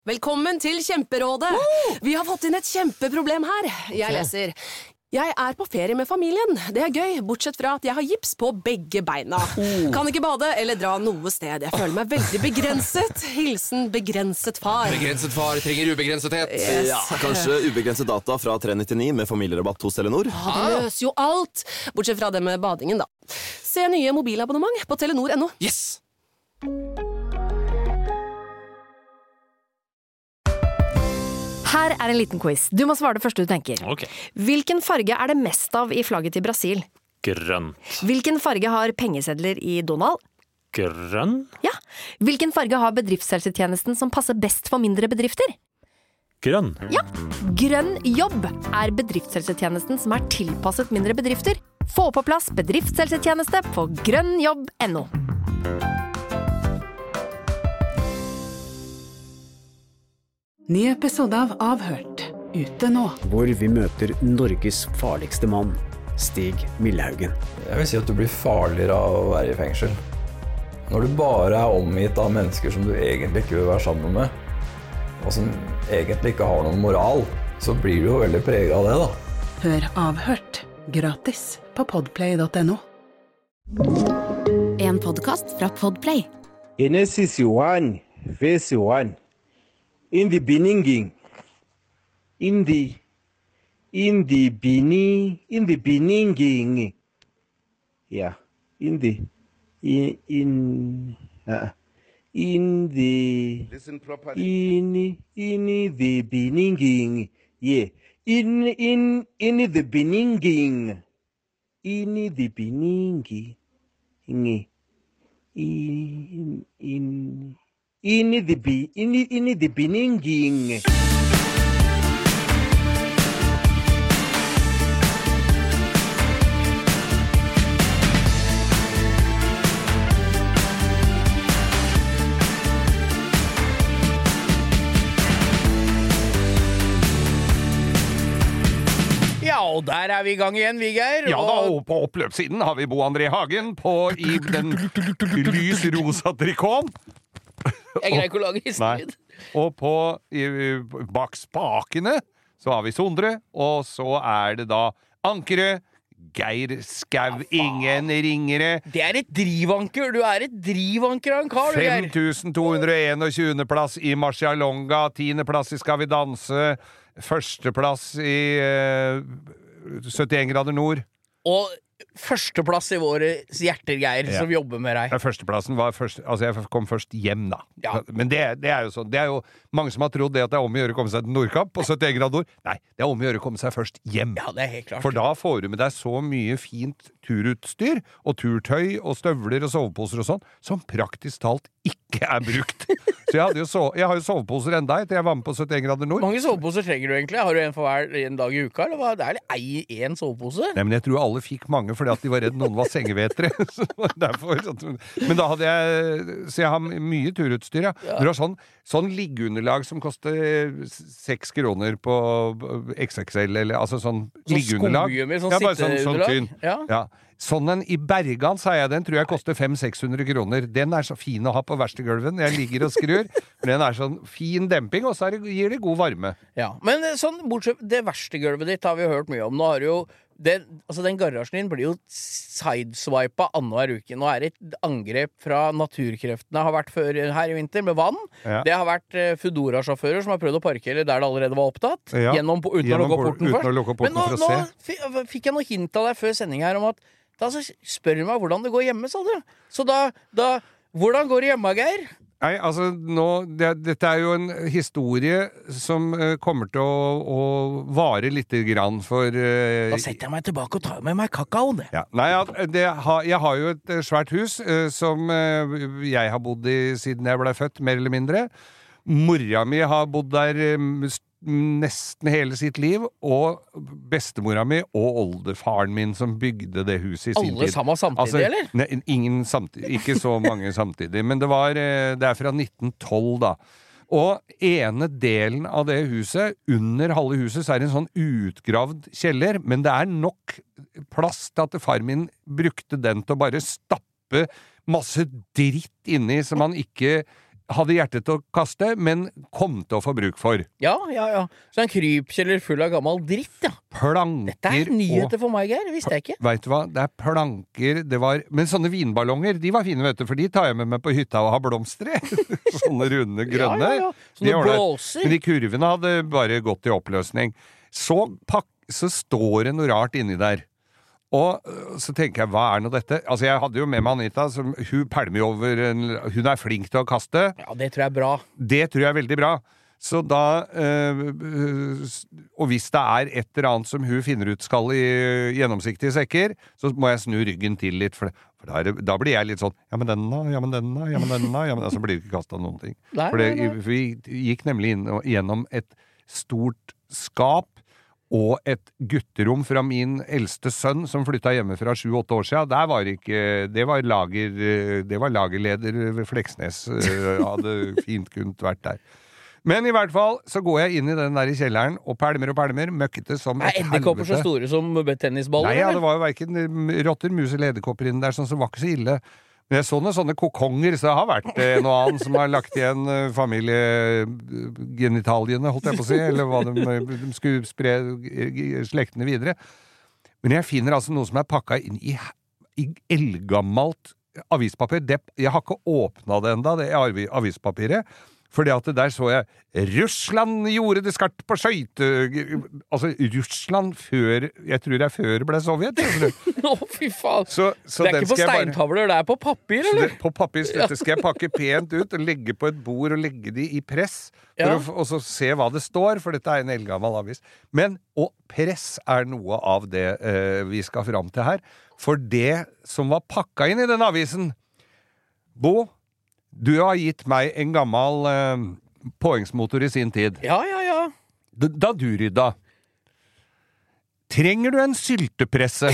Velkommen til Kjemperådet. Vi har fått inn et kjempeproblem her. Jeg leser. Jeg er på ferie med familien. Det er gøy, bortsett fra at jeg har gips på begge beina. Kan ikke bade eller dra noe sted. Jeg føler meg veldig begrenset. Hilsen begrenset far. Begrenset far trenger ubegrensethet. Yes. Ja, kanskje ubegrenset data fra 399 med familierabatt hos Telenor. Det løser jo alt. Bortsett fra det med badingen, da. Se nye mobilabonnement på telenor.no. Yes! Her er en liten quiz. Du må svare det første du tenker. Ok. Hvilken farge er det mest av i flagget til Brasil? Grønt. Hvilken farge har pengesedler i Donald? Grønn? Ja. Hvilken farge har bedriftshelsetjenesten som passer best for mindre bedrifter? Grønn. Ja. Grønn jobb er bedriftshelsetjenesten som er tilpasset mindre bedrifter. Få på plass bedriftshelsetjeneste på grønnjobb.no. Ny episode av Avhørt, ute nå. Hvor vi møter Norges farligste mann, Stig Millhaugen. Jeg vil si at du blir farligere av å være i fengsel. Når du bare er omgitt av mennesker som du egentlig ikke vil være sammen med, og som egentlig ikke har noen moral, så blir du jo veldig preget av det, da. Hør Avhørt, gratis på podplay.no. En podcast fra Podplay. Genesis 1, verse 1. In the beginning, in the beginning, yeah, in the listen properly. In the beginning, yeah, in the beginning, in the beginning, in the beginning. Ja, og der er vi i gang igjen, Viggeir. Ja da, og på oppløpssiden har vi Bo André Hagen i den lys rosa trikoten. Jeg greier ikke å lage historien. Og bak spakene så har vi Sondre, og så er det da Ankeret, Geir Skau, ingen ringere. Det er et drivanker. Du er et drivanker av en kar, Geir. 5221. plass i Marcialonga, 10. plass i Skal vi danse, 1. plass i 71 grader nord. Og førsteplass i våre hjerter, Geir, som jobber med deg. Ja, førsteplassen var først, altså jeg kom først hjem da. Ja. Men det er jo sånn, det er jo mange som har trodd det at det er om å gjøre å komme seg til Nordkapp på 71 grader nord. Nei, det er om å gjøre å komme seg først hjem. Ja, det er helt klart. For da får du med deg så mye fint turutstyr, og turtøy, og støvler, og soveposer og sånn, som praktisk talt ikke er brukt. Så jeg har jo soveposer enda etter jeg var med på 71 grader nord. Mange soveposer trenger du egentlig? Har du en for hver en dag i uka, eller hva? Det er en sovepose? Nei, men jeg tror alle fikk mange fordi at de var redd noen var sengevetere. Men da hadde så jeg har mye turutstyr, ja. Du har sånn liggeunderlag som koster 6 kroner på XXL, eller altså sånn liggeunderlag. Skogjømmer, sånn sitteunderlag? Sånn ja. Sånn en i Bergan, sa jeg, den tror jeg koster 500-600 kroner. Den er så fin å ha på verkstedgulven. Jeg ligger og skrur. Men den er sånn fin demping, og så gir det god varme. Ja, men sånn, bortsett det verkstedgulvet ditt har vi jo hørt mye om. Nå har jo den garasjen din blir jo sideswipa annenhver uke. Nå er det et angrep fra naturkreftene har vært før her i vinter med vann. Ja. Det har vært Foodora-sjåfører som har prøvd å parkere der det allerede var opptatt. Ja. Uten å lukke opp porten først. Men nå fikk jeg noe hint av deg før sending her om at da spør du meg hvordan det går hjemme, sa du. Så hvordan går det hjemme, Geir? Nei, altså dette er jo en historie som kommer til å vare litt grann for Da setter jeg meg tilbake og tar med meg kakaoen. Ja. Nei, jeg har jo et svært hus som jeg har bodd i siden jeg ble født, mer eller mindre. Mora mi har bodd der nesten hele sitt liv, og bestemora mi og oldefaren min som bygde det huset i sin tid. Alle sammen samtidig, eller? Ingen samtidig, ikke så mange samtidig, men det er fra 1912 da. Og ene delen av det huset, under halve huset, så er det en sånn utgravd kjeller, men det er nok plass til at far min brukte den til å bare stappe masse dritt inni som han ikke hadde hjertet til å kaste, men kom til å få bruk for. Ja. Så en krypkjeller full av gammel dritt, ja. Planker Dette er nyheter for meg, Geir. Visste jeg ikke. Vet du hva? Det er planker, men sånne vinballonger, de var fine, vet du, for de tar jeg med meg på hytta og har blomster i. Sånne runde, grønne. Ja. Sånne blåser. Men de kurvene hadde bare gått i oppløsning. Så står det noe rart inni der. Og så tenker jeg, hva er nå dette? Altså, jeg hadde jo med meg Anita, hun pælmer jo over hun er flink til å kaste. Ja, det tror jeg er bra. Det tror jeg er veldig bra. Så da, og hvis det er et eller annet som hun finner ut skal i gjennomsiktige sekker, så må jeg snu ryggen til litt, for da blir jeg litt sånn, ja, men så blir det ikke kastet noen ting. Vi gikk nemlig gjennom et stort skap, og et gutterom fra min eldste sønn som flyttet hjemme fra 7-8 år siden. Det var lagerleder ved Fleksnes. Hadde fint kunnet vært der. Men i hvert fall så går jeg inn i den der i kjelleren og pælmer, møkkete som et helvete. Edderkopper så store som tennisballer? Nei, det var jo hverken rotter, mus eller edderkopper inne der, sånn som var ikke så ille. Men jeg så noen sånne kokonger, så det har vært noe annet som har lagt igjen familiegenitaliene, holdt jeg på å si, eller hva de skulle spre slektene videre. Men jeg finner altså noe som er pakket inn i eldgammelt avispapir. Jeg har ikke åpnet det enda, det avispapiret. Fordi at der så jeg Russland gjorde det skarpt på skøyte. Altså Russland før, jeg tror det er før det ble Sovjet. Fy faen. Så det er ikke på steintavler, det er på papir, eller? På papir, dette skal jeg pakke pent ut og legge på et bord og legge de i press. Og så se hva det står, for dette er en eldgammel avis. Og press er noe av det vi skal fram til her. For det som var pakket inn i den avisen, Bo, du har gitt meg en gammel påhengsmotor i sin tid. Ja. Da du rydda. Trenger du en syltepresse?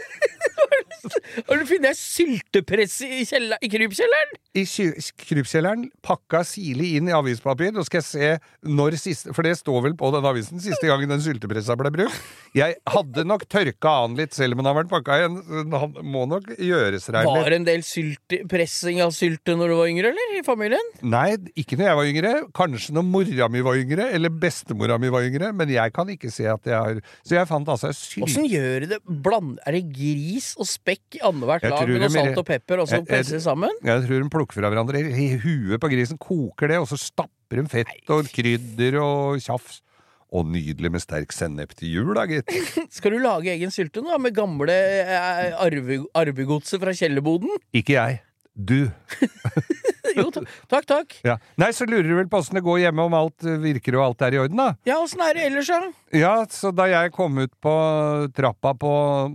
Har du funnet syltepresse i krypkjelleren? I krypkjelleren, pakka sirlig inn i avispapir. Nå skal jeg se når siste, for det står vel på den avisen, siste gangen den syltepressa ble brukt. Jeg hadde nok tørka an litt, selv om den har vært pakka igjen. Den må nok gjøres rein litt. Var det en del pressing av sylte når du var yngre, eller? I familien? Nei, ikke når jeg var yngre. Kanskje når mora mi var yngre, eller bestemora mi var yngre, men jeg kan ikke se at jeg har. Så jeg fant altså Hvordan gjør det? Er det gris og spekk i annethvert lag med noe salt og pepper, og så presser sammen? Jeg tror de plukker fra hverandre i huet på grisen, koker det, og så stapper de fett og krydder og tjafs. Og nydelig med sterk sennep til jul, da, gitt. Skal du lage egen sylte nå, med gamle arvegodset fra kjellerboden? Ikke jeg. Du. Jo, takk. Ja. Nei, så lurer du vel på hvordan det går hjemme, om alt virker og alt er i orden, da? Ja, hvordan er det ellers, ja? Ja, så da jeg kom ut på trappa på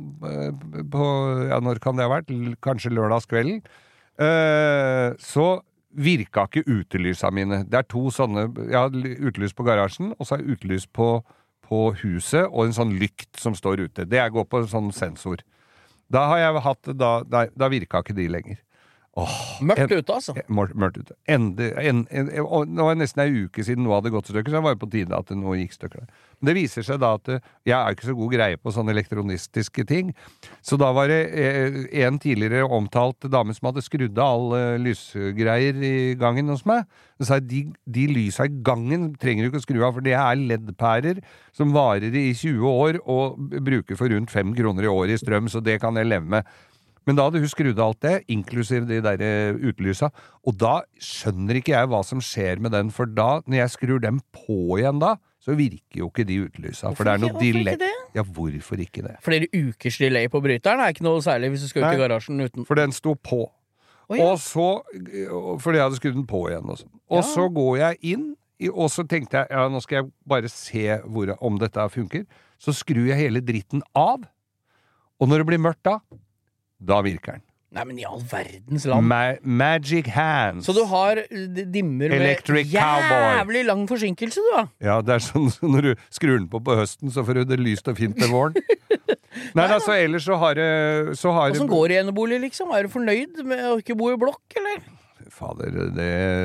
ja, når kan det ha vært? Kanskje lørdagskvelden, så virka ikke utelysa mine. Det er to sånne, jeg har utelys på garasjen, og så har jeg utelys på huset, og en sånn lykt som står ute. Det går på en sånn sensor. Da har jeg hatt, da virka ikke de lenger. Mørkt ute, altså. Mørkt ute. Og nå var det nesten en uke siden noe hadde gått stykker, så det var jo på tide at noe gikk stykker. Men det viser seg da at jeg er ikke så god greie på sånne elektronistiske ting, så da var det en tidligere omtalt dame som hadde skrudd av alle lysgreier i gangen hos meg. Så sa jeg, de lysa i gangen trenger du ikke å skru av, for det er LED-pærer som varer i 20 år og bruker for rundt 5 kroner i året i strøm, så det kan jeg leve med. Men da hadde hun skrudd alt det, inklusiv de der utelysa, og da skjønner ikke jeg hva som skjer med den, for da, når jeg skrur dem på igjen da, så virker jo ikke de utelysa. For det er noe delay. Ja, hvorfor ikke det? Flere ukers delay på bryteren er ikke noe særlig hvis du skal ut i garasjen uten. For den sto på. Og så, fordi jeg hadde skrudd den på igjen og sånn. Og så går jeg inn, og så tenkte jeg, ja, nå skal jeg bare se om dette funker. Så skrur jeg hele dritten av, og når det blir mørkt da virker den. Nei, men i all verdens land. Magic hands. Så du har dimmer Electric med jævlig lang forsinkelse, du da? Ja, det er sånn når du skrur den på høsten, så får du det lyst og fint til våren. Nei, altså, ellers så har det... Hvordan går det i enebolig, liksom? Er du fornøyd med å ikke bo i blokk, eller? Fader, det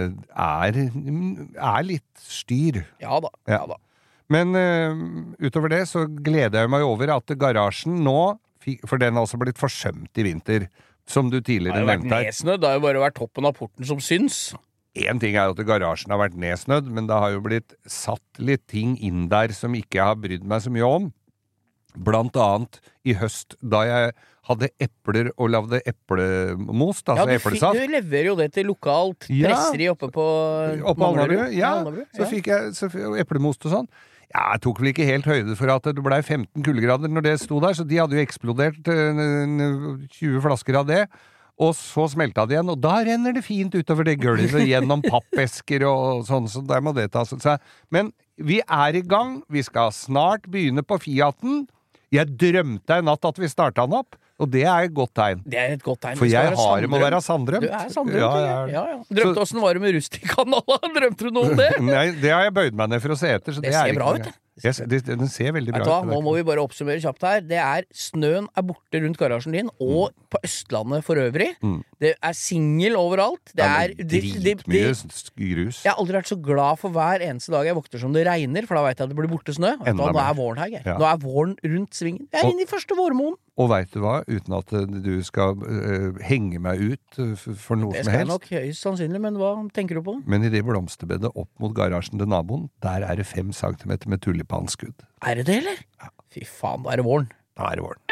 er litt styr. Ja da. Men utover det så gleder jeg meg over at garasjen nå, for den har også blitt forsømt i vinter, som du tidligere nevnte her. Det har jo vært nedsnødd, det har jo bare vært toppen av porten som syns. En ting jo at garasjen har vært nedsnødd, men det har jo blitt satt litt ting inn der som ikke jeg har brydd meg så mye om. Blant annet i høst, da jeg hadde epler og lavde eplemost, altså eplesaft. Du leverer jo det til lokalt presseri oppe på Alnabru. Ja, så fikk jeg eplemost og sånn. Ja, jeg tok vel ikke helt høyde for at det ble 15 kuldegrader når det sto der, så de hadde jo eksplodert 20 flasker av det. Og så smelta det igjen, og da renner det fint utover det gulvet gjennom pappesker og sånn, så der må det tas. Men vi i gang, vi skal snart begynne på Fiaten. Jeg drømte en natt at vi startet den opp, og det et godt tegn. Det et godt tegn. For jeg har det med å være sanddrømt. Du sanddrømt, ja. Drømte hvordan var det med Rustikanala? Drømte du noe om det? Nei, det har jeg bøyd meg ned for å se etter. Så det ser bra ut, det. Den ser veldig bra ut. Nå må vi bare oppsummere kjapt her. Snøen borte rundt garasjen din, og på Østlandet for øvrig. Det singel overalt. Det dritmye grus. Jeg har aldri vært så glad for hver eneste dag jeg våkner som det regner, for da vet jeg at det blir borte snø. Nå våren her, Geir. Nå våren rundt svingen. Jeg inne i første vårmånen. Og vet du hva, uten at du skal henge meg ut for noe som helst. Det skal jeg nok høyst sannsynlig, men hva tenker du på? Men i det blomsterbedet opp mot garasjen til naboen, der det 5 centimeter med tulipanskudd. Det det, eller? Ja. Fy faen, da det våren. Da det våren.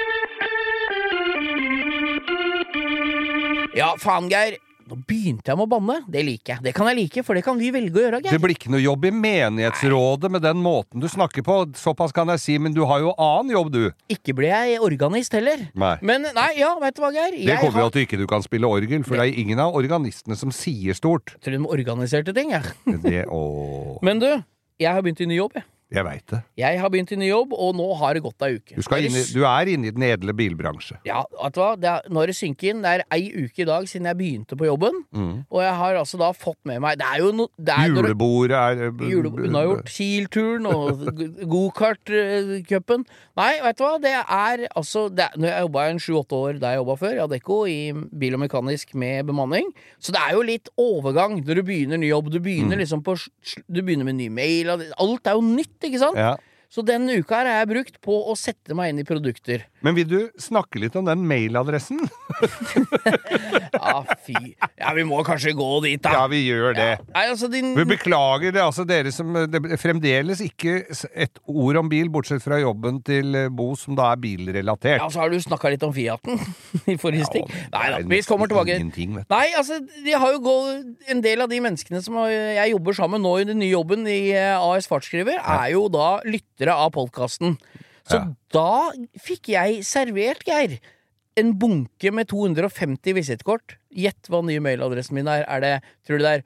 Ja, faen, Geir. Nå begynte jeg med å banne. Det liker jeg. Det kan jeg like, for det kan vi velge å gjøre, Geir. Det blir ikke noe jobb i menighetsrådet med den måten du snakker på. Såpass kan jeg si, men du har jo annen jobb, du. Ikke blir jeg organist heller. Nei. Men, vet du hva, Geir? Det kommer jo at du ikke kan spille orgel, for det ingen av organistene som sier stort. Tror du de organiserte ting, jeg? Men du, jeg har begynt i ny jobb, jeg. Jeg vet det. Jeg har begynt i ny jobb, og nå har det gått ei uke. Du inne i den edle bilbransje. Ja, vet du hva? Når det synker inn, det ei uke i dag siden jeg begynte på jobben, og jeg har altså da fått med meg, det jo noe... Julebordet unnagjort, Kiel-turen og go-kart-cupen. Nei, vet du hva? Det altså, når jeg jobbet 7-8 år der jeg jobbet før, jeg hadde ekko i bil og mekanisk med bemanning, så det jo litt overgang når du begynner ny jobb. Du begynner liksom du begynner med ny mail, alt jo nytt, ikke sant? Ja. Så denne uka her har jeg brukt på å sette meg inn i produkter. Men vil du snakke litt om den mailadressen? Ja, fy. Ja, vi må kanskje gå dit, da. Ja, vi gjør det. Ja. Nei, altså, Vi beklager det, altså dere som fremdeles ikke et ord om bil, bortsett fra jobben til Bo, som da bilrelatert. Ja, så har du snakket litt om Fiaten i forrige stikk. Nei da, vi kommer tilbake. Nei, altså, de har jo gått en del av de menneskene som jeg jobber sammen nå i den nye jobben i AS Fartsskriver, jo da lyttere av podcasten. Så da fikk jeg servert, Geir, en bunke med 250 visittkort. Gjett hva nye mailadressen min tror du det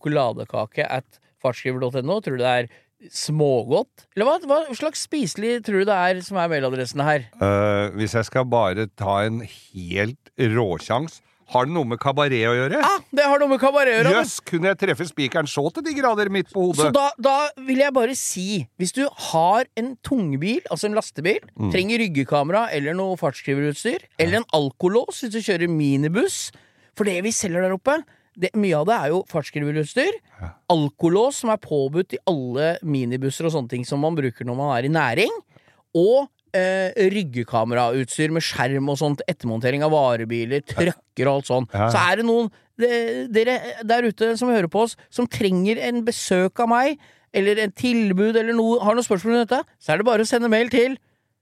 sjokoladekake@fartsskriver.no? Tror du det smågodt? Eller hva slags spiselig tror du det som mailadressen her? Hvis jeg skal bare ta en helt råsjans, har det noe med kabaret å gjøre? Ja, det har noe med kabaret å gjøre. Jøss, kunne jeg treffe spikeren så til de grader midt på hodet? Så da vil jeg bare si, hvis du har en tungbil, altså en lastebil, trenger ryggekamera eller noe fartsskriverutstyr, eller en alkolås hvis du kjører minibuss, for det vi selger der oppe, mye av det jo fartsskriverutstyr, alkolås som påbudt i alle minibusser og sånne ting som man bruker når man i næring, og ryggekamerautstyr med skjerm og sånt, ettermontering av varebiler, trøkker og alt sånt. Så det noen dere der ute som hører på oss, som trenger en besøk av meg, eller en tilbud, eller noe, har noen spørsmål om dette, så det bare å sende mail til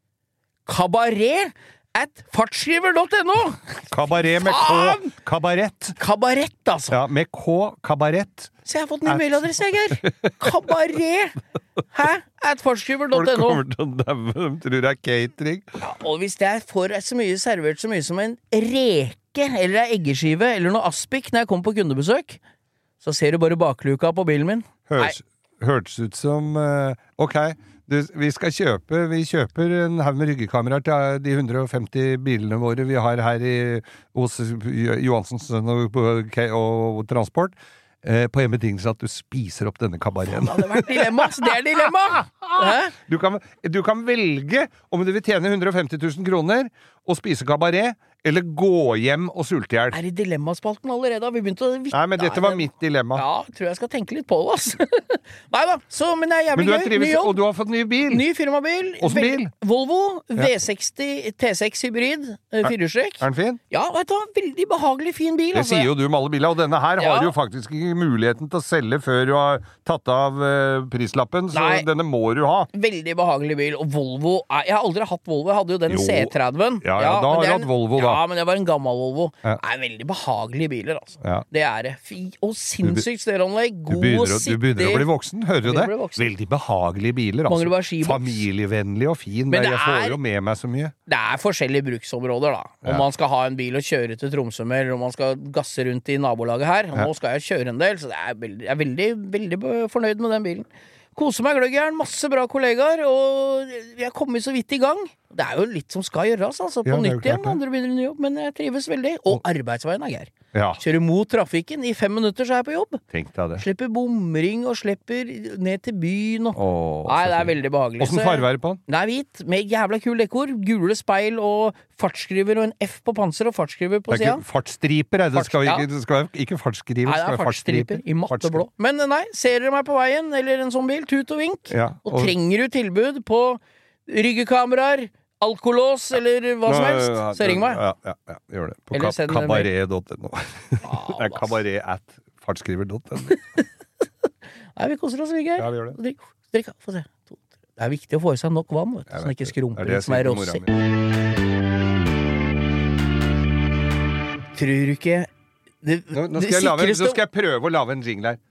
kabaret@fartsskriver.no. Kabaret med K. Kabarett. Kabarett, altså. Ja, med K. Kabarett. Så jeg har fått ny mailadresse, Geir. Kabaret. @fartsskriver.no. Folk kommer til å daue, de tror det catering. Ja, og hvis jeg får så mye servert så mye som en reke, eller en eggeskive, eller noe aspik når jeg kommer på kundebesøk, så ser du bare bakluka på bilen min. Hørtes ut som ok, vi kjøper en haug med ryggekameraer til de 150 bilene våre vi har her hos Johansens og Transport, på en betingelse at du spiser opp denne kabareten. Det hadde vært dilemma, så det dilemma! Du kan velge om du vil tjene 150 000 kroner og spise kabaret, eller gå hjem og sulte ihjel? Er i dilemmaspalten allerede? Vi begynte å Nei, men dette var mitt dilemma. Ja, tror jeg skal tenke litt på det, altså. Neida, men det er jævlig Men du gøy. trives, Ny jobb. og du har fått ny bil. Ny firmabil. Åssen bil? Volvo V60 T6 hybrid, 4-strek. Er den fin? Ja, vet du hva? Veldig behagelig fin bil. Det sier jo du med alle biler, og denne her har Ja. du jo faktisk ikke muligheten til å selge før du har tatt av prislappen, så Nei. denne må du ha. Veldig behagelig bil, og Volvo jeg har aldri hatt Volvo, jeg hadde jo den Jo. C30-en. Ja, da men har det du er hatt Volvo, da. Ja, men det var en gammel Volvo. Ja. Det er veldig behagelige biler, altså. Ja. Det er det. Og sinnssykt stereoanlegg. Du God å sitte i. begynner å bli voksen, hører du Jeg det? begynner å bli voksen. Veldig behagelige biler, Mangler bare altså. skiboks. Familievennlig og fin. Men det Jeg får er- jo med meg så mye. Det er forskjellige bruksområder, da. Om Ja. man skal ha en bil og kjøre til Tromsø med, eller om man skal gasse rundt i nabolaget her. Og nå skal jeg kjøre en del, så jeg er veldig fornøyd med den bilen. Koser meg gløggjern, masse bra kollegaer, og jeg kommer så vidt i gang. Det er jo litt som skal gjøres, altså. På Ja, det er jo nytt igjen, klart det. andre begynner en ny jobb, men jeg trives veldig. Og arbeidsveien er gær. Ja, Kjører mot trafikken, i 5 minutter så er jeg på jobb. tenk deg det. Slipper bomring og slipper ned til byen og Åh, Nei, så det er fint. veldig behagelig. Hvordan Så- farve er det på den? Nei, hvit, med jævla kul dekor. Gule speil og fartsskriver og en F på panser og fartsskriver på Det er sida. ikke fartsstriper, det skal, Ja. det skal ikke fartsskriver, Nei, det det skal er være fartsstriper i matte blå. Men nei, ser dere meg på veien, eller en sånn bil, tut og vink. Ja, Og trenger du tilbud på ryggekameraer, alkolås eller hva som helst, så ring meg. Ja, gjør det. På Eller send en kabaret.no. Det er kabaret at fartsskriver.no. Nei, vi koser oss, Viggeir. Ja, vi gjør det. Drikk, få se. Det er viktig å få i seg nok vann, vet du, så den ikke skrumper Det er ut som ei det jeg sier rossi. til mora mi. Tror du ikke det, Nå det skal sikreste jeg prøve å lage en jingle her.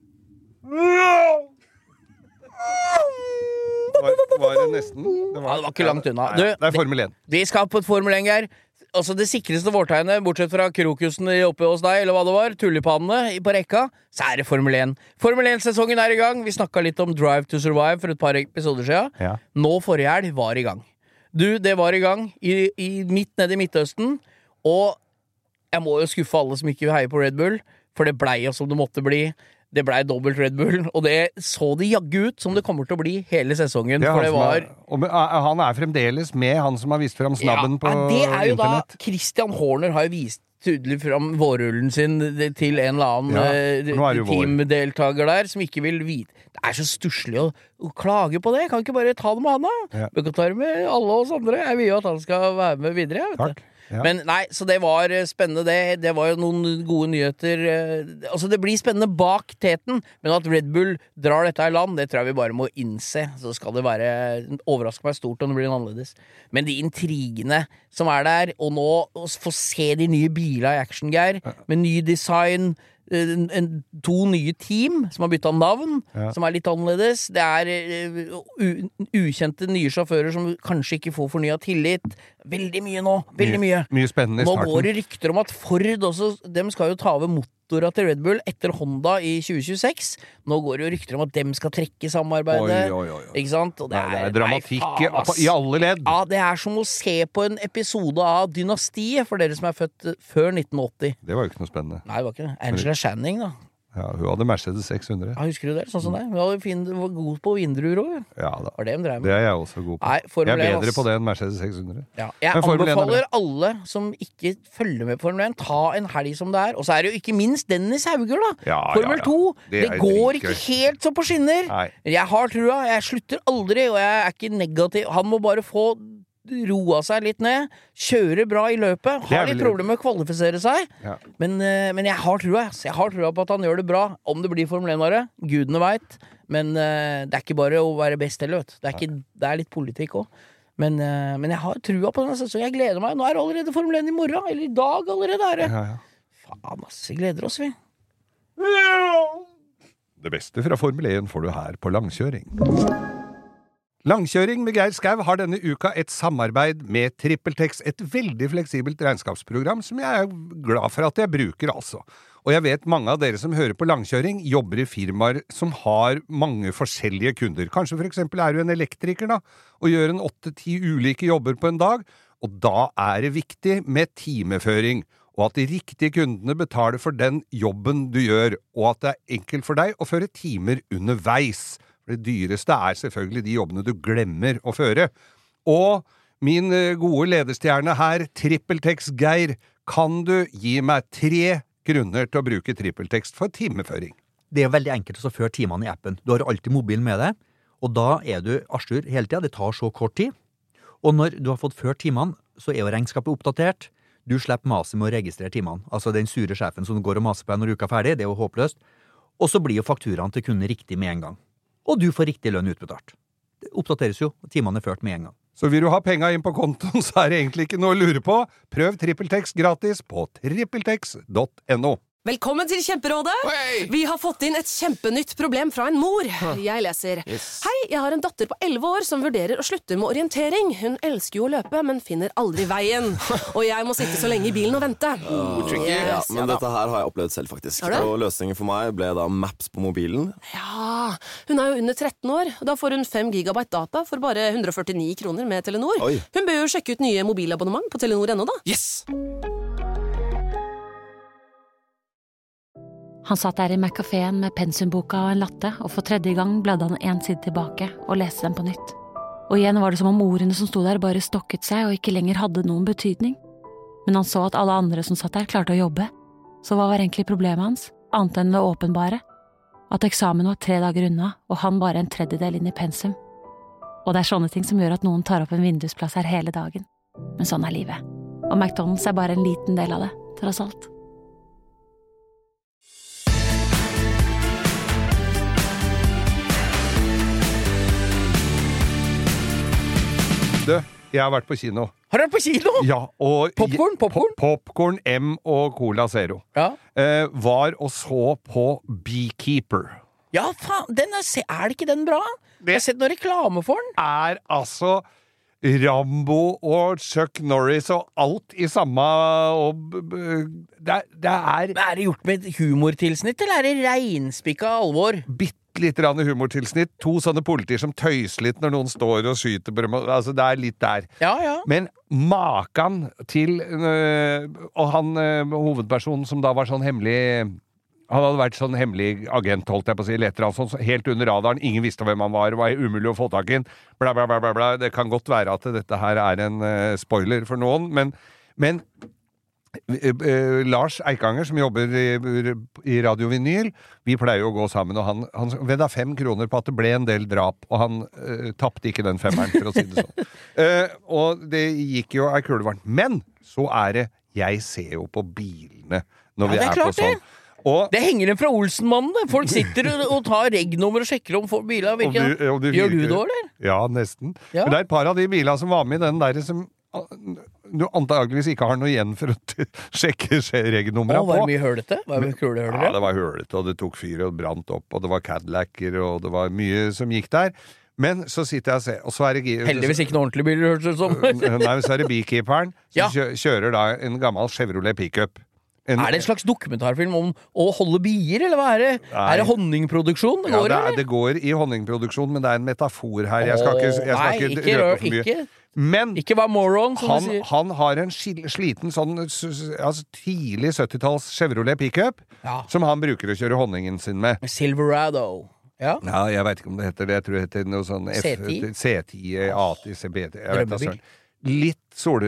Var det nesten? Ja, det var ikke langt unna. Nei, det er Formel 1. Vi skal på et Formel 1, Geir. Altså Det sikreste vårtegnet, bortsett fra krokusen oppe hos deg, eller hva det var, tulipanene på rekka, så er det Formel 1. Formel 1-sesongen er i gang. Vi snakka litt om Drive to Survive for et par episoder siden. Ja. Nå forrige helg var i gang. Det var i gang midt nede i Midtøsten, og jeg må jo skuffe alle som ikke heier på Red Bull, for det blei jo som det måtte bli. Det blei dobbelt Red Bull, og det så det jaggu ut som det kommer til å bli hele sesongen. Ja, For det var han er fremdeles med, han som har vist fram snabben på det er jo internett. da Christian Horner har jo vist tydelig fram vårrullen sin til en eller annen Ja, nå er det jo vår. teamdeltaker der som ikke vil vite. Det er så stusslig å klage på det. Kan ikke bare ta det med han, da? Ja. Vi kan ta det med alle oss andre. Jeg vil jo at han skal være med videre. Vet Takk. du. Ja. Men nei, så det var spennende det var jo noen gode nyheter. Altså det blir spennende bak teten, men at Red Bull drar dette i land, det tror jeg vi bare må innse. Så skal det være overraske meg stort om det blir annerledes. Men de intrigene som er der, og nå å få se de nye bilene i action, Geir, med ny design, to nye team som har bytta navn, som er litt annerledes. Det er ukjente nye sjåfører som kanskje ikke får fornya tillit. Veldig mye nå. Veldig mye. Mye spennende i Nå starten. går det rykter om at Ford også, dem skal jo ta over motora til Red Bull etter Honda i 2026. Nå går det jo rykter om at dem skal trekke samarbeidet. Oi. Ikke sant? Og Det er dramatikk nei, faen, ass. i alle ledd. Ja, det er som å se på en episode av Dynastiet for dere som er født før 1980. Det var jo ikke noe spennende. Nei, det var ikke det. Angela Channing, da. Ja, hun hadde Mercedes 600. Ja, husker du det? Sånn som det. Hun var god på vindruer òg. Ja da. Var det de drev med? Det er jeg også god på. Nei, Formel jeg er 1, bedre ass. på det enn Mercedes 600. Ja, jeg Men Formel 1 er bra. anbefaler alle som ikke følger med på Formel 1, ta en helg som det er. Og så er det jo ikke minst Dennis Hauger, da. Ja, Formel 2. Det Det er går ikke dritgøy. helt så på skinner. Nei. Jeg har trua. Jeg slutter aldri, og jeg er ikke negativ. Han må bare få roa seg litt ned. Kjøre bra i løpet. Det er Har litt vel- problemer med å kvalifisere seg. Ja. Men jeg har trua. Jeg har trua på at han gjør det bra. Om det blir Formel 1-are, gudene veit. Men det er ikke bare å være best heller, vet du. Det er litt politikk òg. Men jeg har trua på denne sesongen. Jeg gleder meg. Nå er det allerede Formel 1 i morgen. Eller i dag allerede, er det. Ja. Faen, ass. Vi gleder oss, vi. Det beste fra Formel 1 får du her på langkjøring. Langkjøring med Geir Skau har denne uka et samarbeid med TrippelTex, et veldig fleksibelt regnskapsprogram som jeg er glad for at jeg bruker, altså. Og jeg vet mange av dere som hører på langkjøring jobber i firmaer som har mange forskjellige kunder. Kanskje for eksempel er du en elektriker da, og gjør en 8-10 ulike jobber på en dag, og da er det viktig med timeføring, og at de riktige kundene betaler for den jobben du gjør, og at det er enkelt for deg å føre timer underveis. Det dyreste er selvfølgelig de jobbene du glemmer å føre. Og min gode lederstjerne her, Trippeltex Geir, kan du gi meg 3 grunner til å bruke trippeltekst for timeføring? Det er veldig enkelt å føre timene i appen. Du har alltid mobilen med deg, og da er du arsur hele tiden. Det tar så kort tid. Og når du har fått ført timene, så er jo regnskapet oppdatert. Du slipper maset med å registrere timene. Altså den sure sjefen som går og maser på deg når uka er ferdig, det er jo håpløst. Og så blir jo fakturaen til kunden riktig med en gang. Og du får riktig lønn utbetalt. Det oppdateres jo, og timene er ført med en gang. Så vil du ha penga inn på kontoen, så er det egentlig ikke noe å lure på. Prøv trippeltekst gratis på trippeltekst.no. Velkommen til Kjemperådet! Vi har fått inn et kjempenytt problem fra en mor. Jeg leser. Hei, jeg har en datter på 11 år som vurderer å slutte med orientering. Hun elsker jo å løpe, men finner aldri veien. Og jeg må sitte så lenge i bilen og vente. Ja, men dette her har jeg opplevd selv faktisk. Og løsningen for meg ble da Maps på mobilen. Ja, hun er jo under 13 år. Da får hun 5 gigabyte data for bare 149 kroner med Telenor. Oi. Hun bør jo sjekke ut nye mobilabonnement på Telenor.no da. Yes! Han satt der i Mac-caféen med pensumboka og en latte, og for 3. gang bladde han en side tilbake og leste den på nytt. Og igjen var det som om ordene som sto der bare stokket seg og ikke lenger hadde noen betydning. Men han så at alle andre som satt der klarte å jobbe. Så hva var egentlig problemet hans, annet enn det åpenbare? At eksamen var 3 dager unna, og han bare en 1/3 inn i pensum. Og det er sånne ting som gjør at noen tar opp en vindusplass her hele dagen. Men sånn er livet. Og McDonald's er bare en liten del av det, tross alt. Jeg har vært på kino. Har du vært på kino? Ja, og Popcorn? Popcorn, M og Cola Zero. Ja. Var og så på Beekeeper. Ja, faen, er det ikke den bra? Jeg har sett noen reklame for den. Er altså Rambo og Chuck Norris og alt i samme det er Er det gjort med et humortilsnitt, eller er det reinspikka alvor? Litt humortilsnitt, 2 sånne politier som tøyser litt når noen står og skyter på dem, altså det er litt der. Ja. Men makan til og han hovedpersonen som da var sånn hemmelig, han hadde vært sånn hemmelig agent, holdt jeg på å si, letter altså, helt under radaren, ingen visste hvem han var umulig å få tak i, bla bla bla bla bla. Det kan godt være at dette her er en spoiler for noen, men Lars Eikanger, som jobber i Radio Vinyl, vi pleier jo å gå sammen, og han vedda 5 kroner på at det ble en del drap, og han tappte ikke den 5-eren, for å si det sånn. Og det gikk jo ei kule varmt. Men så er det, jeg ser jo på bilene når vi er på sånn. Og det henger den fra Olsenmannen, det. Folk sitter og tar regnummer og sjekker om bilene virker. Gjør du det, eller? Ja, nesten. Ja. Men det er et par av de bilene som var med i den der som du antageligvis ikke har noe igjen for å sjekke regnumra på. Var det mye hølete? Var det kule hølete? Ja, det var hølete, og det tok fyr og brant opp, og det var Cadillacer, og det var mye som gikk der. Men så sitter jeg og ser, og så er det heldigvis ikke noen ordentlig bil, hørtes det som. Nei, men så er det Beekeeperen som kjører da en gammel Chevrolet pickup. Er det en slags dokumentarfilm om å holde bier, eller hva er det? Nei. Er det honningproduksjon det går, eller? Det går i honningproduksjon, men det er en metafor her. Jeg skal ikke røpe for mye. Men ikke være moron, som du sier. Han har en sliten sånn tidlig 70-talls Chevrolet pickup som han bruker å kjøre honningen sin med. Silverado. Ja, jeg vet ikke om det heter det. Jeg tror det heter noe sånn C10, A10, CBT. Jeg vet da søren. Litt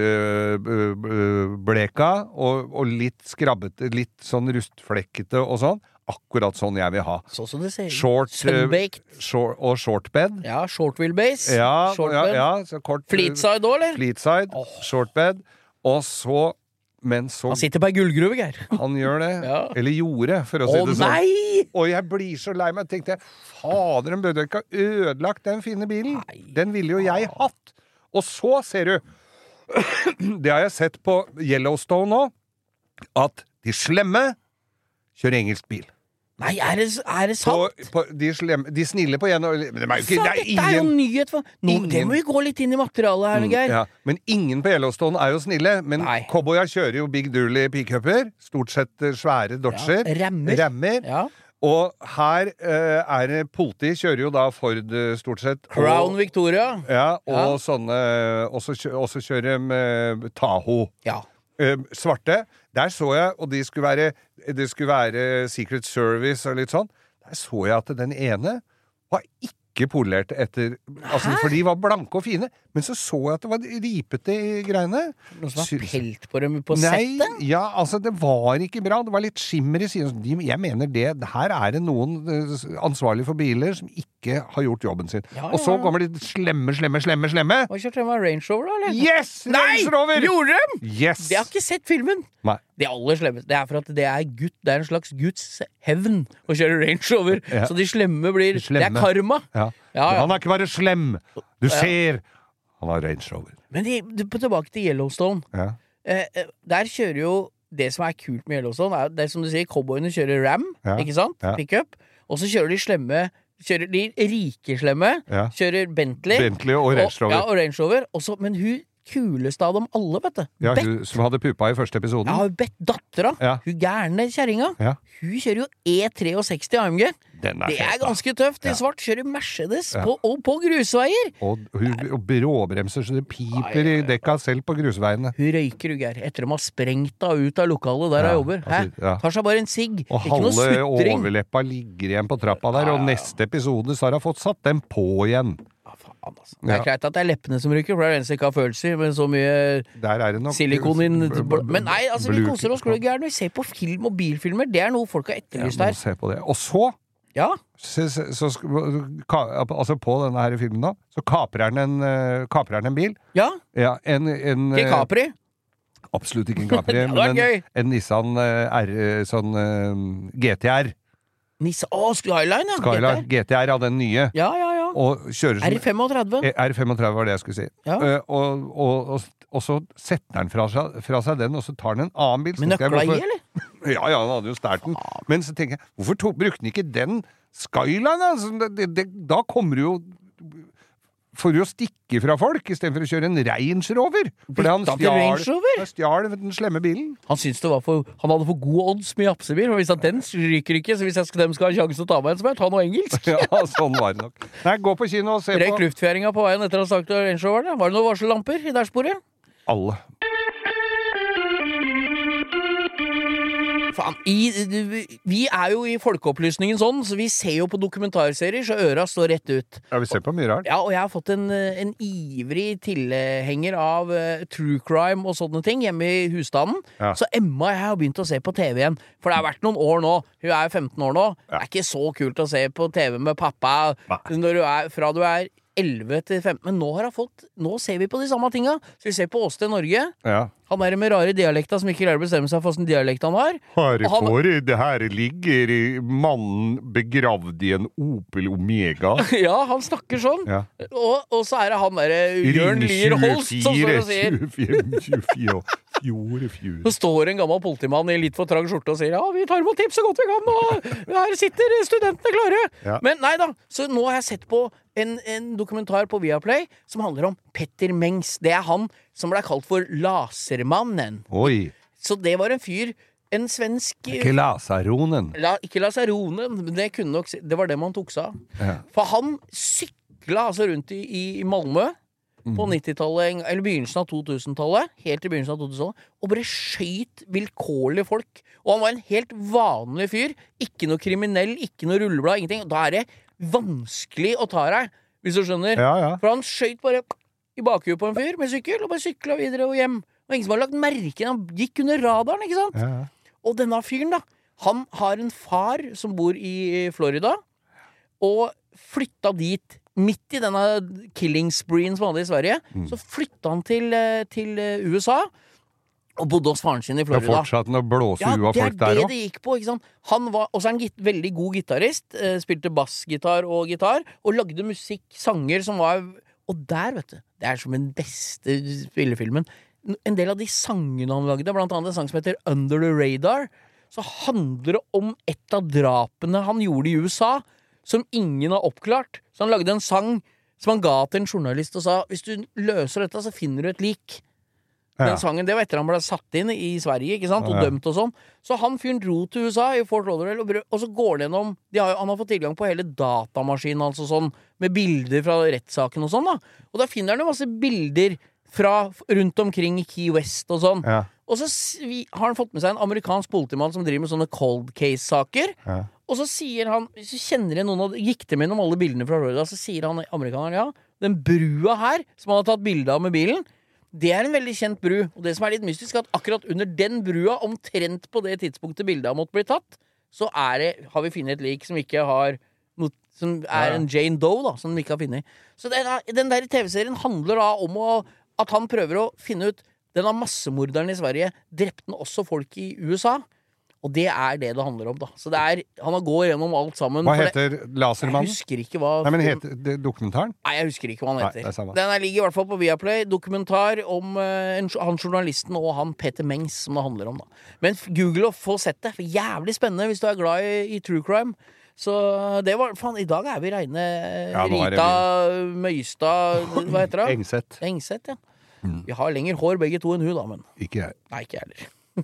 solbleka og litt skrabbete, litt sånn rustflekkete og sånn. Akkurat sånn jeg vil ha. Sånn som det ser. Sunbaked. Og shortbed. Ja, short wheelbase. Ja, så kort. Fleetside da, eller? Fleetside, shortbed. Og så, men så... Han sitter på ei gullgruve, Geir. Han gjør det. Eller gjorde, for å si det sånn. Nei! Og jeg blir så lei meg. Tenkte jeg, fader, den burde ikke ha ødelagt den fine bilen. Nei. Den ville jo jeg hatt. Og så ser du, det har jeg sett på Yellowstone nå, at de slemme kjører engelsk bil. Nei, er det sant? De snille på en... Dette er jo nyhet for... Det må vi gå litt inn i materialet her, Geir. Ja, men ingen på Yellowstone er jo snille. Men cowboyer kjører jo Big Durley pick-upper. Stort sett svære Dodger. Remmer. Ja. Og her er politi kjører jo da Ford stort sett. Crown Victoria. Ja, og sånne... Også kjører de Tahoe. Ja. Svarte. Der så jeg, og det skulle være Secret Service og litt sånn. Der så jeg at den ene var ikke ikke polert etter, altså, for de var blanke og fine, men så jeg at det var ripete i greiene. Noen som har pelt på dem på settet? Nei, ja, altså det var ikke bra, det var litt skimmer i siden. Jeg mener det, her det noen ansvarlige for biler som ikke har gjort jobben sin. Og så kommer de slemme. Hva kjørte de med Range Rover da, eller? Yes! Range Rover! Nei! Gjorde de? Yes! De har ikke sett filmen. Nei. Det aller slemmeste, det for at det det en slags Guds hevn å kjøre Range Rover, så de slemme blir, det karma. Ja. Han ikke bare slem, du ser, han har Range Rover. Men tilbake til Yellowstone, der kjører jo, det som kult med Yellowstone, det som du sier, cowboyene kjører Ram, ikke sant, pick-up, og så kjører de slemme, kjører de rike slemme, kjører Bentley og Range Rover. Ja, og Range Rover, men hun kuleste av dem alle, vet du. Ja, hun som hadde puppa i første episoden. Ja, dattera. Hun gærne kjæringa. Hun kjører jo E63 AMG. Det ganske tøft. I svart kjører Mercedes på grusveier. Og hun bråbremser så det piper i dekka selv på grusveiene. Hun røyker, etter de har sprengt henne ut av lokalet der hun jobber. Tar seg bare en sigg. Og halve overleppa ligger igjen på trappa der, og neste episode så har hun fått satt dem på igjen. Altså. Det greit at det leppene som ryker, for det eneste ikke har følelser, men så mye silikon inn. Men nei, altså vi koser oss gløggjerne. Vi ser på film og bilfilmer, det noe folk har etterlyst her. Se på det. Og så altså på denne her filmen da, så kaprer han en bil. Ja. Ikke Capri? Absolutt ikke en Capri, men en Nissan GTR. Skyline, Skyline, GTR av den nye. Ja. Og kjører som R35? R35 var det jeg skulle si. Og så setter han fra seg den, og så tar han en annen bil. Men nøkla i, eller? Ja, han hadde jo starten. Men så tenker jeg, hvorfor brukte han ikke den Skyline? Altså, da kommer du jo for å stikke fra folk, i stedet for å kjøre en Range Rover. For han stjal den slemme bilen. Han syntes han hadde for god odds med japsebil, og hvis at den ryker ikke, så hvis de skal ha sjanse til å ta meg en, så må jeg ta noe engelsk. Ja, sånn var det nok. Nei, gå på kino og se på. Rek luftfjæringa på veien etter å ha sagt til Range Rover. Var det noen varsellamper i dashbordet? Alle. Faen, vi jo i folkeopplysningen sånn, så vi ser jo på dokumentarserier, så øra står rett ut. Ja, vi ser på mye rart. Ja, og jeg har fått en ivrig tilhenger av true crime og sånne ting hjemme i husstanden. Ja. Så Emma og jeg har begynt å se på TV igjen, for det har vært noen år nå. Hun 15 år nå. Ja. Det ikke så kult å se på TV med pappa når fra du 11 til 15, men nå ser vi på de samme tinga. Så vi ser på Åsted Norge. Ja. Han med rare dialekta som ikke klarer å bestemme seg for hvordan dialekt han har. Det her ligger mannen begravd i en Opel Omega. Ja, han snakker sånn. Ja. Og så det han Jørn Lier Holst som står og sier 24. Så står en gammel politimann i litt for trang skjorte og sier ja, vi tar imot tips så godt vi kan, og her sitter studentene klare. Ja. Men nei da, så nå har jeg sett på en dokumentar på Viaplay som handler om Petter Mengs. Det han som ble kalt for Lasermannen. Oi. Så det var en fyr, en svensk... Ikke Lasaronen. Ikke Lasaronen, men det var det man tok seg av. Ja. For han sykla altså rundt i Malmö på 90-tallet, eller begynnelsen av 2000-tallet, helt i begynnelsen av 2000-tallet, og bare skjøt vilkårlige folk. Og han var en helt vanlig fyr, ikke noe kriminell, ikke noe rulleblad, ingenting. Da det vanskelig å ta deg, hvis du skjønner. Ja, ja. For han skjøt bare i bakhuet på en fyr med sykkel, og bare sykla videre og hjem. Og ingen som hadde lagt merke, han gikk under radaren, ikke sant? Ja, ja. Og denne fyren da, han har en far som bor i Florida, og flytta dit, midt i denne killing spreen som han hadde i Sverige, så flytta han til USA, og bodde hos faren sin i Florida. Det fortsatt å blåse huet av folk der også. Ja, det gikk på, ikke sant? Han var også en veldig god gitarist, spilte bassgitar og gitar, og lagde musikk, sanger som var... Og der, vet du, det som den beste spillefilmen. En del av de sangene han lagde, blant annet en sang som heter Under the Radar, så handler det om et av drapene han gjorde i USA, som ingen har oppklart. Så han lagde en sang som han ga til en journalist og sa, hvis du løser dette, så finner du et lik. Den sangen, det var etter han ble satt inn i Sverige, ikke sant, og dømt og sånn. Så han fyren dro til USA i Fort Lauderdale, og så går det gjennom, han har fått tilgang på hele datamaskinen, altså sånn, med bilder fra rettssaken og sånn da. Og da finner han jo masse bilder fra rundt omkring i Key West og sånn. Ja. Og så har han fått med seg en amerikansk politimann som driver med sånne cold case-saker. Ja. Og så sier han, så kjenner jeg noen, gikk det med om alle bildene fra Florida, så sier han amerikaneren, ja, den brua her, som han har tatt bilde av med bilen, det en veldig kjent bru. Og det som litt mystisk, at akkurat under den brua, omtrent på det tidspunktet bildet har måttet bli tatt, så har vi funnet et lik som ikke har noe, som en Jane Doe, da, som de ikke har funnet. Så den der TV-serien handler da om at han prøver å finne ut, denne massemorderen i Sverige, drepte den også folk i USA? Og det det handler om, da. Så han går gjennom alt sammen. Hva heter Lasermannen? Jeg husker ikke hva... Nei, men heter det dokumentaren? Nei, jeg husker ikke hva han heter. Nei, det samme. Den ligger i hvert fall på Viaplay. Dokumentar om han journalisten og han Peter Mengs, som det handler om, da. Men google og få sett det, for jævlig spennende hvis du glad i true crime. Så det var... Faen, i dag vi reine Rita Møystad... Hva heter det? Engseth, ja. Vi har lenger hår begge to enn hun, da, men... Ikke jeg. Nei, ikke jeg heller.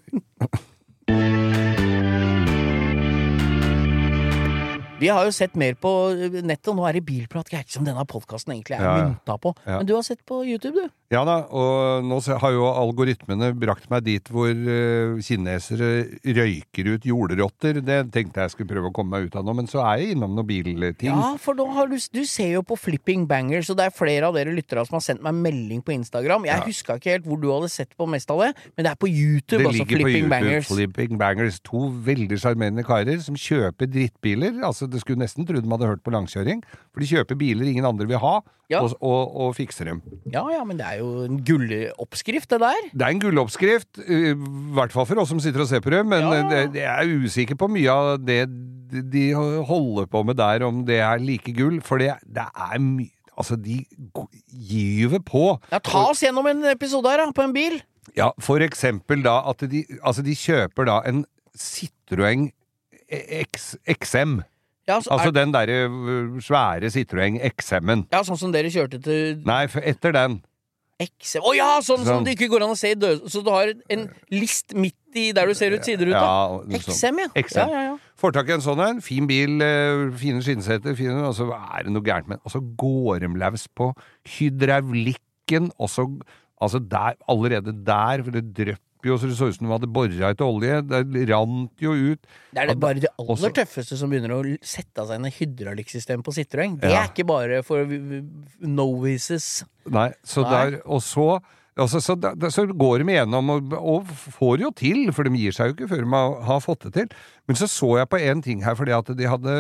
Vi har jo sett mer på nettet, og nå det bilprat, ikke som denne podcasten egentlig mynta på. Ja. Men du har sett på YouTube, du? Ja da, og nå har jo algoritmene brakt meg dit hvor kinesere røyker ut jordrotter. Det tenkte jeg skulle prøve å komme meg ut av nå, men så jeg innom noen bilting. Ja, for da du ser jo på Flipping Bangers, og det flere av dere lyttere som har sendt meg melding på Instagram. Jeg husker ikke helt hvor du hadde sett på mest av det, men det på YouTube, det altså Flipping Bangers. Flipping Bangers. 2 veldig charmerende karer som kjøper drittbiler. Altså, det skulle nesten tro de hadde hørt på langkjøring, for de kjøper biler ingen andre vil ha, og fikser dem. Ja, men det jo en gulloppskrift, det der. Det en gulloppskrift, i hvert fall for oss som sitter og ser på det, men jeg usikker på mye av det de holder på med der, om det like gull, for det mye, altså de gyver på. Ja, ta oss gjennom en episode her, på en bil. Ja, for eksempel da, at de kjøper da en Citroën XM. Ja, altså den der svære Citroën XM-en. Ja, sånn som dere kjørte til... Nei, etter den. XM. Sånn som det ikke går an å se i død. Så du har en list midt i der du ser ut sideruta. Ja, XM, ja. XM. Ja. Får tak i en sånn en, fin bil, fine skinnseter, og så det noe gærent med den. Og så går de løs på hydraulikken, og så, altså der, allerede der, for det drøpper jo, så det så ut som de hadde borret etter olje. Det rant jo ut. Det bare det aller tøffeste som begynner å sette seg inn i hydraulikksystem på Citroën. Det ikke bare for novices. Nei, så der, og så går de igjennom og får jo til, for de gir seg jo ikke før de har fått det til. Men så jeg på en ting her, fordi at de hadde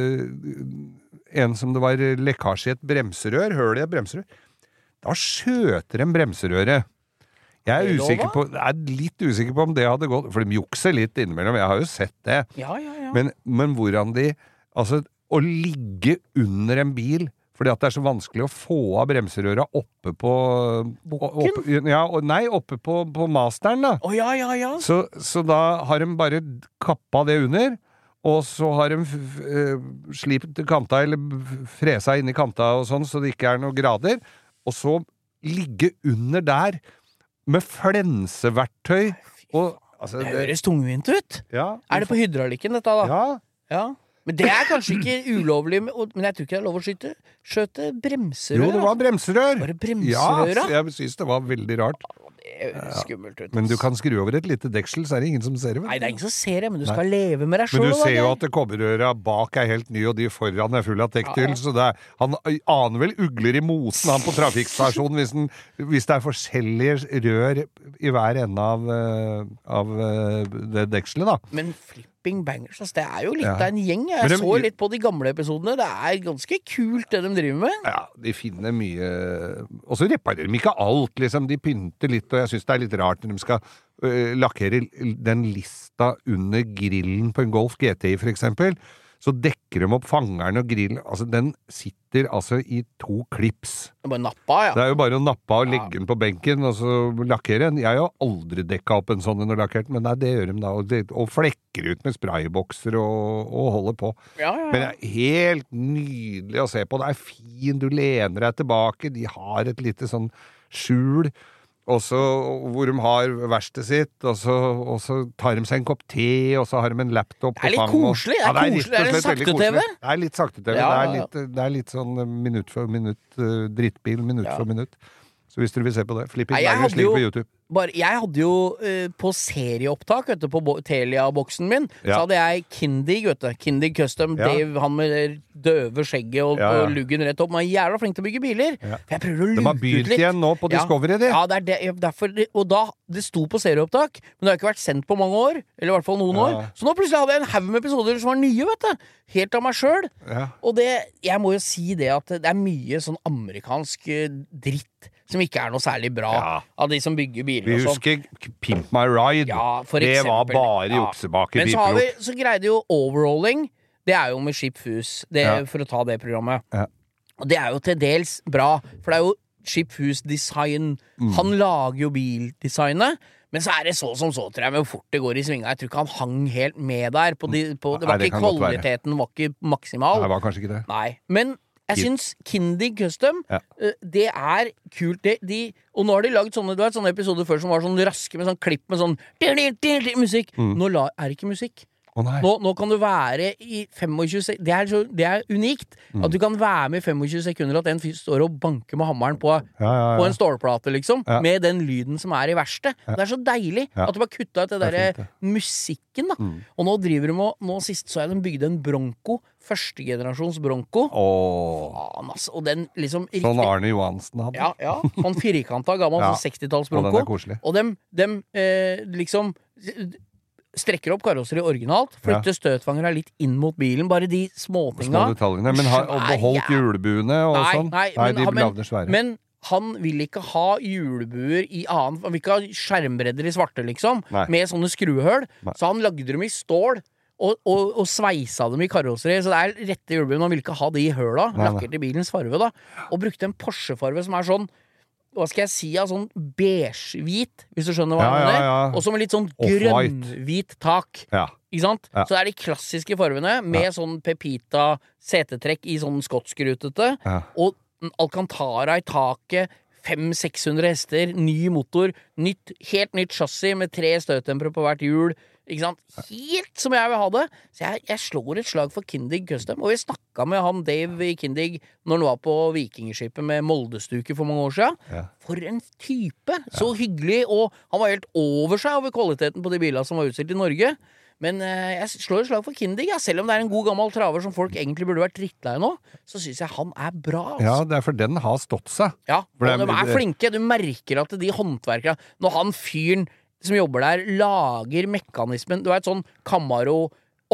en som det var lekkasje i et bremserør, høl i et bremserør. Da skjøter de bremserøret. Jeg litt usikker på om det hadde gått, for de jukser litt innimellom, jeg har jo sett det. Ja. Men hvordan de, å ligge under en bil, fordi at det så vanskelig å få av bremserøra oppe på... Bukken? Oppe på masteren da. Ja. Så da har de bare kappet det under, og så har de slipt kanta, eller fresa inn i kanta og sånn, så det ikke noen grader, og så ligge under der, med flenseverktøy og, altså, det høres tungvint ut. Ja, det på hydraulikken dette da? Ja. Men det kanskje ikke ulovlig, men jeg tror ikke det lov å skjøte bremserør. Jo, det var bremserør. Var det bremserør? Ja, jeg synes det var veldig rart. Det høres skummelt ut. Men du kan skru over et lite deksel, så det ingen som ser det. Nei, det ingen som ser det, men du skal leve med deg selv. Men du ser jo at kobberrøra bak helt ny, og de foran full av tektyl, så han aner vel ugler i mosen han på trafikkstasjonen hvis det forskjellige rør i hver ende av det dekselet, da. Men Flipping Bangers, altså, det jo litt av en gjeng. Jeg så litt på de gamle episodene. Det ganske kult det de driver med. Ja, de finner mye. Og så reparerer de ikke alt, liksom. De pynter litt, og jeg synes det litt rart når de skal lakkere den lista under grillen på en Golf GTI, for eksempel. Så dekker de opp fangeren og grillen. Altså, den sitter i 2 klips. Det bare nappa, ja. Det jo bare å nappe og legge den på benken, og så lakkere den. Jeg har jo aldri dekket opp en sånn og lakkert, men nei, det gjør de da. Og flekker ut med spraybokser og holder på. Ja. Men det helt nydelig å se på. Det fin, du lener deg tilbake. De har et lite sånn skjul, og så hvor de har verkstedet sitt, og så tar de seg en kopp te, og så har de en laptop på litt koselig. Det koselig. Det en sakte-TV. Det litt sakte-TV. Det litt sånn minutt for minutt, drittbil, minutt for minutt. Så hvis dere vil se på det, Flipping Nei, jeg Burgers hadde ligger jo- på YouTube. Jeg hadde jo på serieopptak, vet du, på Telia-boksen min, Ja. så hadde jeg Kindig, vet du. Kindig Custom, Ja. Dave, han med døve skjegget og, Ja, ja. og luggen rett opp. Han er jævla flink til å bygge biler. Ja. For jeg prøver å De luke har ut begynt litt. igjen nå på Discovery, de. Ja, det er det, derfor, og da, det sto på serieopptak, men det har ikke vært sendt på mange år, eller i hvert fall noen år. Så nå plutselig hadde jeg en haug med episoder som var nye, vet du. Helt av meg selv. Ja. Og det, jeg må jo si det at det er mye sånn amerikansk dritt som ikke er noe særlig bra av de som bygger biler Vi og sånn. husker Pimp My Ride. For det var eksempel. bare Ja. juksebaker. Men så greide jo Overalling. Det er jo med Chip Foose, for å ta det programmet. Ja. Og det er jo til dels bra, for det er jo Chip Foose design. Han lager jo bildesignet. Men så er det så som så, tror jeg, med hvor fort det går i svinga. Jeg tror ikke han hang helt med der. Det var Nei, det ikke kan godt være. kvaliteten var ikke maksimal. Nei, det var kanskje ikke det. Nei, men jeg syns Kindig Custom det er kult. Og nå har de lagd sånne episoder før som var sånn raske med sånn klipp med sånn musikk. Nå er det ikke musikk. Nå kan du være i 25 sekunder. Det er unikt at du kan være med i 25 sekunder at en fyr står og banker med hammeren på en stålplate, liksom, med den lyden som er i verste. Det er så deilig at du bare kutta ut det der musikken, da. Og nå driver de med, nå sist så jeg de bygde en Bronco, førstegenerasjons Bronco. Faen, altså. Og den liksom Sånn Arne Johansen hadde. Ja. Sånn firkanta gammel sånn 60-talls Og den Bronco. er koselig. Og dem liksom strekker opp karosseri originalt, flytter støtfangere litt inn mot bilen, bare de småtinga. Små detaljene. Men har beholdt hjulbuene og sånn? Nei, de lagde svære. Men han vil ikke ha hjulbuer i annen. Han vil ikke ha skjermbredder i svarte, liksom, med sånne skruehull. Så han lagde dem i stål. Og sveisa dem i karosseri. Så det er rette hjulbuer. Han vil ikke ha de i høla. Lakkerte bilens farve, da. Og brukte en Porsche-farve som er sånn, hva skal jeg si, sånn beige-hvit, hvis du skjønner hva jeg mener. Og så med litt sånn grønn-hvit tak. Ikke sant? Så det er de klassiske farvene, med sånn Pepita setetrekk i sånn skottskrutete, og Alcantara i taket, 500-600 hester, ny motor, helt nytt chassis med 3 støttempere på hvert hjul. Ikke sant? Helt som jeg vil ha det. Så jeg slår et slag for Kindig Custom. Og vi snakket med han Dave i Kindig når han var på Vikingskipet med Moldestuke for mange år siden. For en type! Så hyggelig, og han var helt over seg over kvaliteten på de bilene som var utstilt i Norge. Men jeg slår et slag for Kindig, selv om det er en god gammel traver som folk egentlig burde vært drittleie nå, så synes jeg han er bra. Altså. Ja, det er for den har stått seg. Ja, og de er flinke. Du merker at de håndverkere, når han fyren som jobber der, lager mekanismen. Du vet sånn Camaro,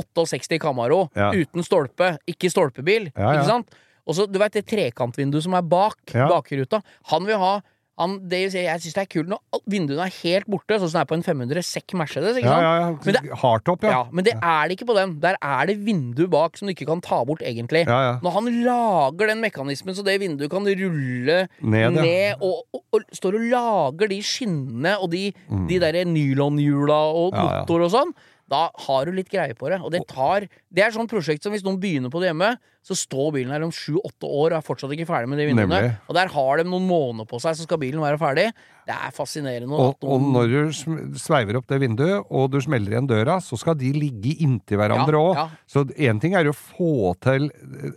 68 Camaro, uten stolpe, ikke stolpebil, ikke sant? Og så, du vet det trekantvinduet som er bakruta. Han vil ha, jeg synes det er kult når vinduene er helt borte, sånn som det er på en 500 sekk Mercedes, ikke sant? Men det, hardtop, men det er det ikke på den. Der er det vindu bak som du ikke kan ta bort egentlig. Når han lager den mekanismen så det vinduet kan rulle ned og står og lager de skinnene og de der nylonhjula og motor og sånn, da har du litt greie på det. Og det er sånn prosjekt som hvis noen begynner på det hjemme, så står bilen her om 7-8 år og er fortsatt ikke ferdig med de vinduene. Nemlig. Og der har de noen måneder på seg, så skal bilen være ferdig. Det er fascinerende. Og når du sveiver opp det vinduet, og du smeller igjen døra, så skal de ligge inntil hverandre også. Så en ting er jo å få til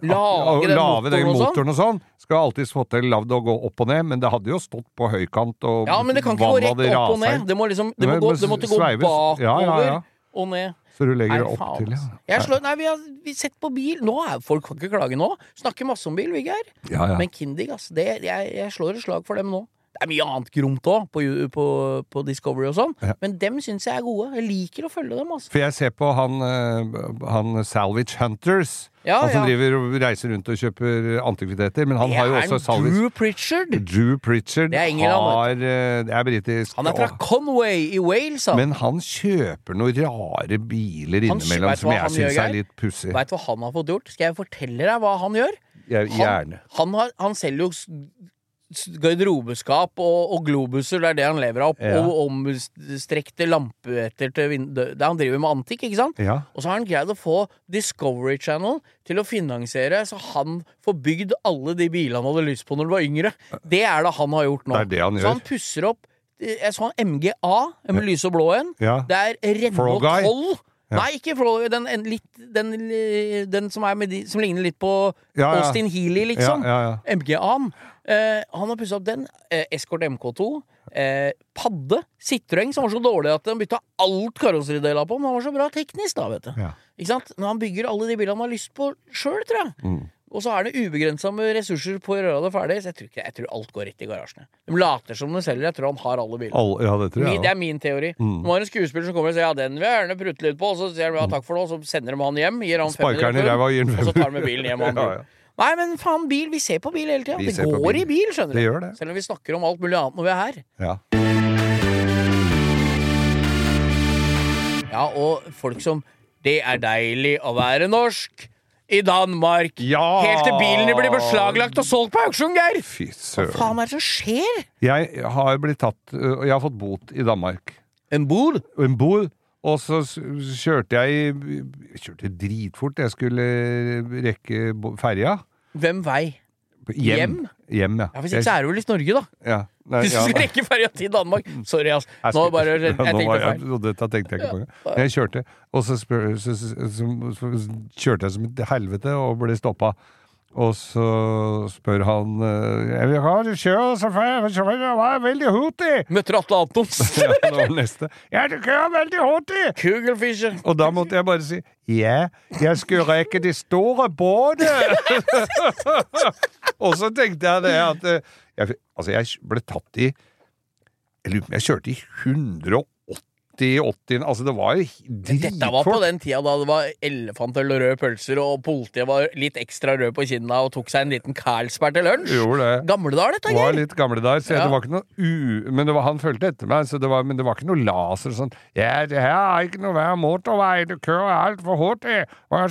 lave den motoren og sånn. Skal alltid få til lavd å gå opp og ned, men det hadde jo stått på høykant, og ja, men det kan ikke gå rett opp og ned. Det måtte gå bakover og ned. Så du legger det opp til, vi har sett på bil. Nå folk kan ikke klage nå. Snakker masse om bil, Viggeir. Men Kindig, jeg slår et slag for dem nå. Det er mye annet gromt også på Discovery og sånn, men dem synes jeg er gode. Jeg liker å følge dem, altså. For jeg ser på han Salvage Hunters, han som driver og reiser rundt og kjøper antikviteter, men han har jo også Salvage... Drew Pritchard. Det er England. Det er britisk. Han er fra Conway i Wales, men han kjøper noen rare biler innimellom som jeg synes er litt pussig. Vet du hva han har fått gjort? Skal jeg fortelle deg hva han gjør? Gjerne. Han selger jo garderobeskap og globuser, det er det han lever av, og omstrekte lampeetter til vinduet. Han driver med antikk, ikke sant? Og så har han greid å få Discovery Channel til å finansiere, så han får bygd alle de bilene han hadde lyst på når han var yngre. Det er det han har gjort nå. Det er det han gjør. Så han pusser opp, jeg så han MGA, med lys og blå en. Det er Renault 12, Nei, ikke Flåløy, den som er med som ligner litt på Austin Healey, liksom. MG-an. Han har pusset opp den. Escort MK2. Padde. Citroën, som var så dårlig at den bytta alt karosserideler på, men han var så bra teknisk, da, vet du. Ikke sant? Men han bygger alle de bilene han har lyst på selv, tror jeg. Og så er det ubegrenset med ressurser på å gjøre det ferdig, så jeg tror alt går rett i garasjene. De later som de selger, jeg tror han har alle bilene. Ja, det tror jeg. Det er min teori. Nå har en skuespiller som kommer og sier, ja, den vil jeg gjerne prutte litt på, og så sier de, ja, takk for det, og så sender de han hjem, gir han 500 kroner, og så tar de med bilen hjem. Nei, men faen, bil, vi ser på bil hele tiden. Det går i bil, skjønner du. Det gjør det. Selv om vi snakker om alt mulig annet når vi er her. Ja, og folk som, det er deilig å være norsk i Danmark. Helt til bilen blir beslaglagt og solgt på auksjon, Geir. Fy søren. Hva faen er det som skjer? Jeg har blitt tatt, og jeg har fått bot i Danmark. En bod? En bod. Og så kjørte jeg dritfort. Jeg skulle rekke ferja. Hvem vei? Hjem, ja. Hvis ikke så er det vel i Norge, da. Ja. Nei, hvis du skal rekke ferja til Danmark. Sorry, ass. Nå bare, jeg tenkte feil. Dette tenkte jeg ikke på. Jeg kjørte, og så kjørte jeg som et helvete og ble stoppet. Og så spør han jeg vil ha du kjører så det var veldig hurtig. Møtte Atle Antons. Ja, det var neste. Ja, du kjører veldig hurtig. Kugelfischer. Og da måtte jeg bare si ja, jeg skulle rekke de store båda. Og så tenkte jeg det at jeg ble tatt i jeg kjørte i 180, altså det var dritfort. Dette var på den tida da det var elefantøl og røde pølser, og politiet var litt ekstra rød på kinna og tok seg en liten Carlsberg til lunsj. Gjorde det. Gamle dager, dette, Geir. Det var litt gamle dager, så det var ikke noe men han følte etter meg, så men det var ikke noe laser og sånn. Ja, det her er ikke noe vær motorvei, du kører alt for hurtig.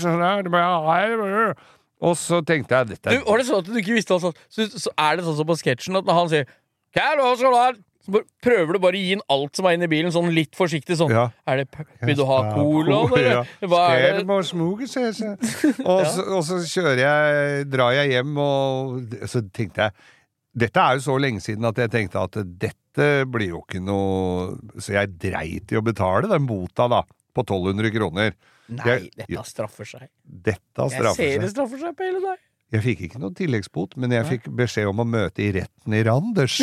Og så tenkte jeg dette. Var det sånn at du ikke visste altså, så er det sånn som på sketsjen at når han sier hva er det også der? Så prøver du bare å gi inn alt som er inne i bilen, sånn litt forsiktig, sånn. Er det, vil du ha cola, eller? Hva er det? Må smuge, sier jeg. Og så drar jeg hjem, og så tenkte jeg, dette er jo så lenge siden at jeg tenkte at dette blir jo ikke noe, så jeg dreit i å betale den bota da, på 1200 kroner. Nei, dette straffer seg. Dette straffer seg. Jeg ser det straffer seg på hele dag. Jeg fikk ikke noe tilleggsbot, men jeg fikk beskjed om å møte i retten i Randers.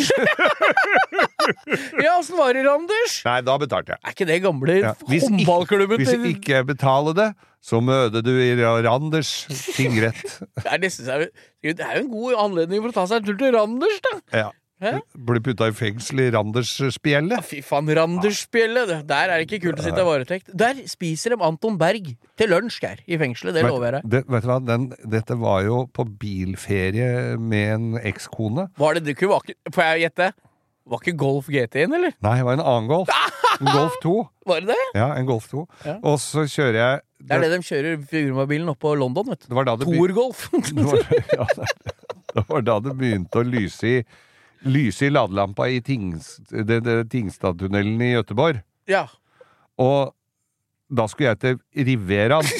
Ja, hvordan var det, Randers? Nei, da betalte jeg. Er ikke det gamle håndballklubben? Hvis jeg ikke betaler det, så møter du i Randers tingrett. Det er jo en god anledning for å ta seg en tur til Randers, da. Ja. Blir putta i fengsel i Randersspjellet. Ja, fy faen, Randersspjellet. Der er det ikke kult å sitte i varetekt. Der spiser de Anton Berg til lunsj, Geir, i fengselet. Det lover jeg deg. Vet du hva, dette var jo på bilferie med en ekskone. Var det du var ikke, får jeg gjette? Var ikke Golf GT-en, eller? Nei, det var en annen Golf. En Golf 2. Var det det? Ja, en Golf 2. Ja. Og så kjører jeg... Det er det de kjører firmabilen opp på London, vet du. Det var da det Tor-Golf. Det var da det begynte å lyse i ladelampa i Tingstadtunnelen i Göteborg. Ja. Og da skulle jeg til Riveraen.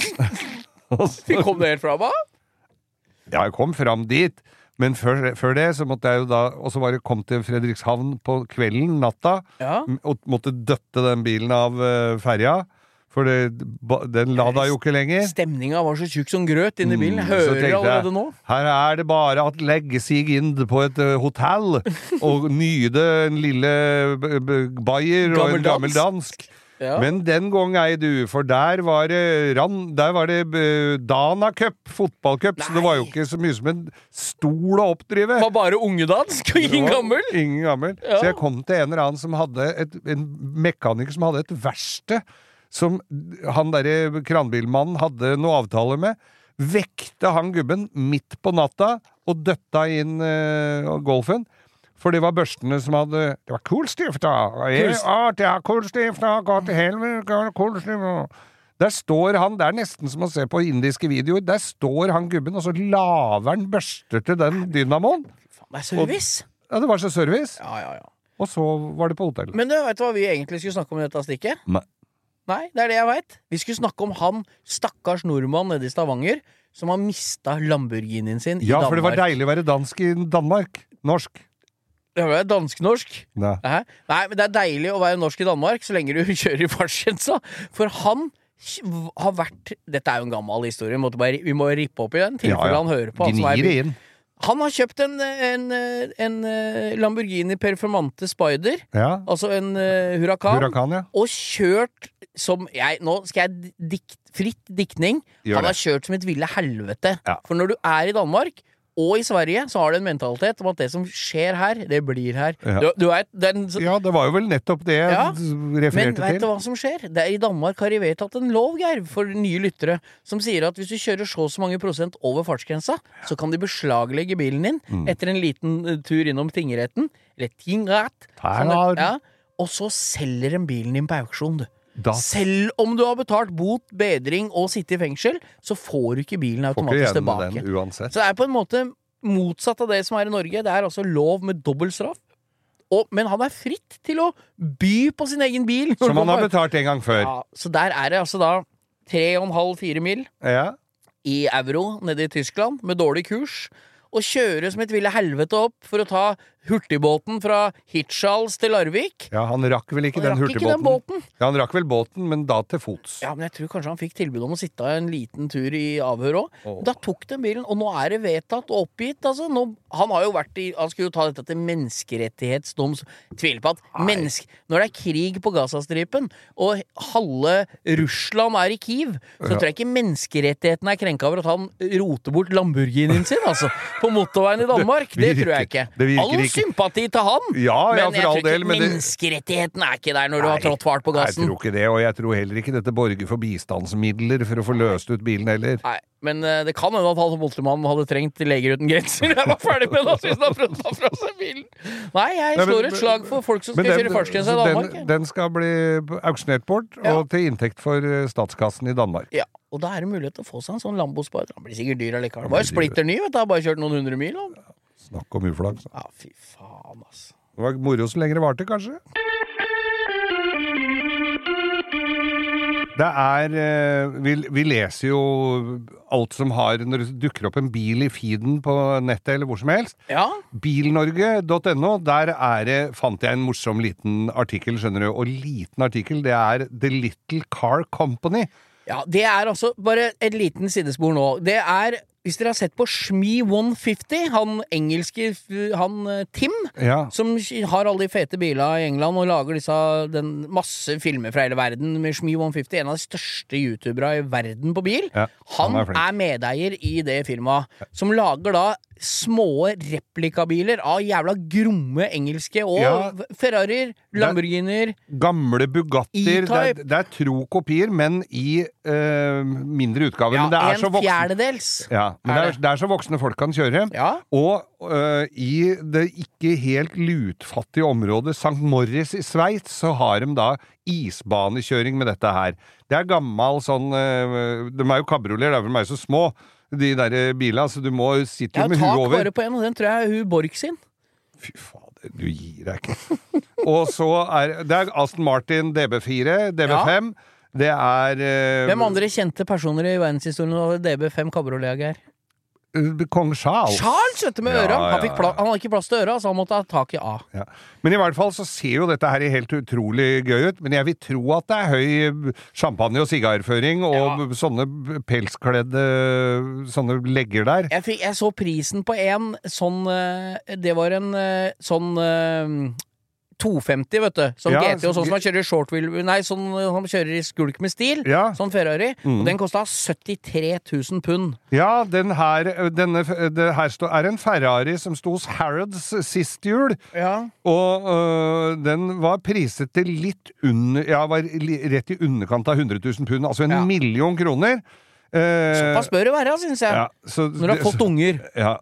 Kom du helt fram, da? Ja, jeg kom fram dit. Men før det så måtte jeg jo da, og så var det kom til Fredrikshavn på kvelden, natta, og måtte døtte den bilen av ferja, for den lada jo ikke lenger. Stemninga var så tjukk som grøt inne i bilen. Jeg hører allerede nå. Her er det bare at legge seg inn på et hotell, og nyde en lille bayer og en gammel dansk. Ja. Men den gang ei du, for der var det Dana Cup, fotballcup, så det var jo ikke så mye som en stol å oppdrive. Det var bare ungedansk og ingen gammel? Ingen gammel. Ja. Så jeg kom til en eller annen som hadde en mekaniker som hadde et verksted, som han der kranbilmannen hadde noe avtale med, vekte han gubben midt på natta og døtta inn golfen. For det var børstene som hadde... Det var kulstifter! Det er kulstifter! Gå til helvete! Kulstifter! Der står han, det er nesten som å se på indiske videoer, der står han gubben, og så laver han børster til den dynamoen. Det er service! Ja, det var så service. Ja. Og så var det på hotellet. Men du vet hva vi egentlig skulle snakke om i dette stikket? Nei, det er det jeg vet. Vi skulle snakke om han stakkars nordmann nede i Stavanger, som har mistet Lamborghinien sin i Danmark. Ja, for det var deilig å være dansk i Danmark. Norsk. Det var dansk-norsk. Nei, men det er deilig å være norsk i Danmark så lenge du kjører i fartsgrensa. For han har vært, dette jo en gammel historie, vi må rippe opp i den, tilfelle han hører på. Han har kjøpt en Lamborghini Performante Spider, altså en Huracan, og kjørt nå skal jeg fritt diktning, han har kjørt som et ville helvete. For når du i Danmark, og i Sverige, så har du en mentalitet om at det som skjer her, det blir her. Du vet, det var jo vel nettopp det jeg refererte til. Men vet du hva som skjer? I Danmark har de vedtatt en lov, Geir, for nye lyttere, som sier at hvis du kjører så mange prosent over fartsgrensa, så kan de beslaglegge bilen din etter en liten tur innom tingretten, eller tingrett, og så selger de bilen din på auksjon, du. Selv om du har betalt bot, bedring og sitte i fengsel, så får du ikke bilen automatisk tilbake. Så det på en måte motsatt av det som i Norge. Det altså lov med dobbelt straff. Men han fritt til å by på sin egen bil. Som han har betalt en gang før. Så der det altså da 3,5-4 mil i euro nede i Tyskland, med dårlig kurs, og kjøre som et ville helvete opp for å ta hurtigbåten fra Hirtshals til Larvik. Ja, han rakk vel ikke den hurtigbåten. Ja, han rakk vel båten, men da til fots. Ja, men jeg tror kanskje han fikk tilbud om å sitte en liten tur i avhør også. Da tok den bilen, og nå det vedtatt og oppgitt, altså. Han har jo han skulle jo ta dette til menneskerettighetsdoms. Tviler på at når det krig på Gazastripen, og halve Russland i Kiev, så tror jeg ikke menneskerettigheten krenket over at han roter bort Lamborghinien sin, altså, på motorveien i Danmark. Det tror jeg ikke. All sympati til han, men jeg tror ikke menneskerettigheten ikke der når du har trådt fart på gassen. Jeg tror ikke det, og jeg tror heller ikke dette borger for bistandsmidler for å få løst ut bilen heller. Nei, men det kan hende at han som motormann hadde trengt Leger uten grenser. Jeg var ferdig med det, hvis han har prøvd å ta fra seg bilen. Nei, jeg slår et slag for folk som skal kjøre fartsgrensa i Danmark. Den skal bli auksjonert bort, og til inntekt for statskassen i Danmark. Ja, og da det mulighet til å få seg en sånn Lambo-Spider. Han blir sikkert dyr allikevel. Det var jo splitter ny, vet du. Har bare kjørt noen 100 mil. Snakk om uflaks. Ja, fy faen, ass. Det var moro så lenge det varte, kanskje? Vi leser jo alt som når det dukker opp en bil i feeden på nettet eller hvor som helst. Bilnorge.no, der fant jeg en morsom liten artikkel, skjønner du, og liten artikkel, det The Little Car Company. Ja, det altså bare et liten sidespor nå. Det hvis dere har sett på Shmi 150, han engelske, Tim, som har alle de fete bilene i England og lager masse filmer fra hele verden med Shmi 150, en av de største youtubere i verden på bil. Han medeier i det firmaet, som lager da små replikabiler av jævla gromme engelske og Ferrarier, Lamborghinier, gamle Bugattier, det tro kopier, men i mindre utgaver. Ja, men det en fjerdedels. Ja, men det så voksne folk kan kjøre. Og i det ikke helt lutfattige området St. Moritz i Sveits, så har de da isbanekjøring med dette her. Det gammel sånn, de jo kabrioler, de så små, de der bilene, så du må sitte med huet over. Jeg tak bare på en, og den tror jeg hun Borg sin. Fy fader, du gir deg ikke. Og så det Aston Martin DB4, DB5, det Hvem andre kjente personer i verdenshistorien av DB5 kabriolet? Kong Charles. Charles, vet du, med øra. Han hadde ikke plass til øra, så han måtte ha tak i A. Ja. Men i hvert fall så ser jo dette her helt utrolig gøy ut, men jeg vil tro at det høy champagne- og sigarføring og sånne pelskledde sånne legger der. Jeg så prisen på en sånn, det var en sånn 250, vet du, som GT, og sånn som han kjører shortwheel, nei, sånn han kjører i skulk med stil, sånn Ferrari, og den kostet 73 000 pund. Ja, det her en Ferrari som sto hos Harrods sist jul, og den var priset til litt var rett i underkant av 100 000 pund, altså 1 million kroner. Såpass bør det være, synes jeg, når du har fått unger. Ja,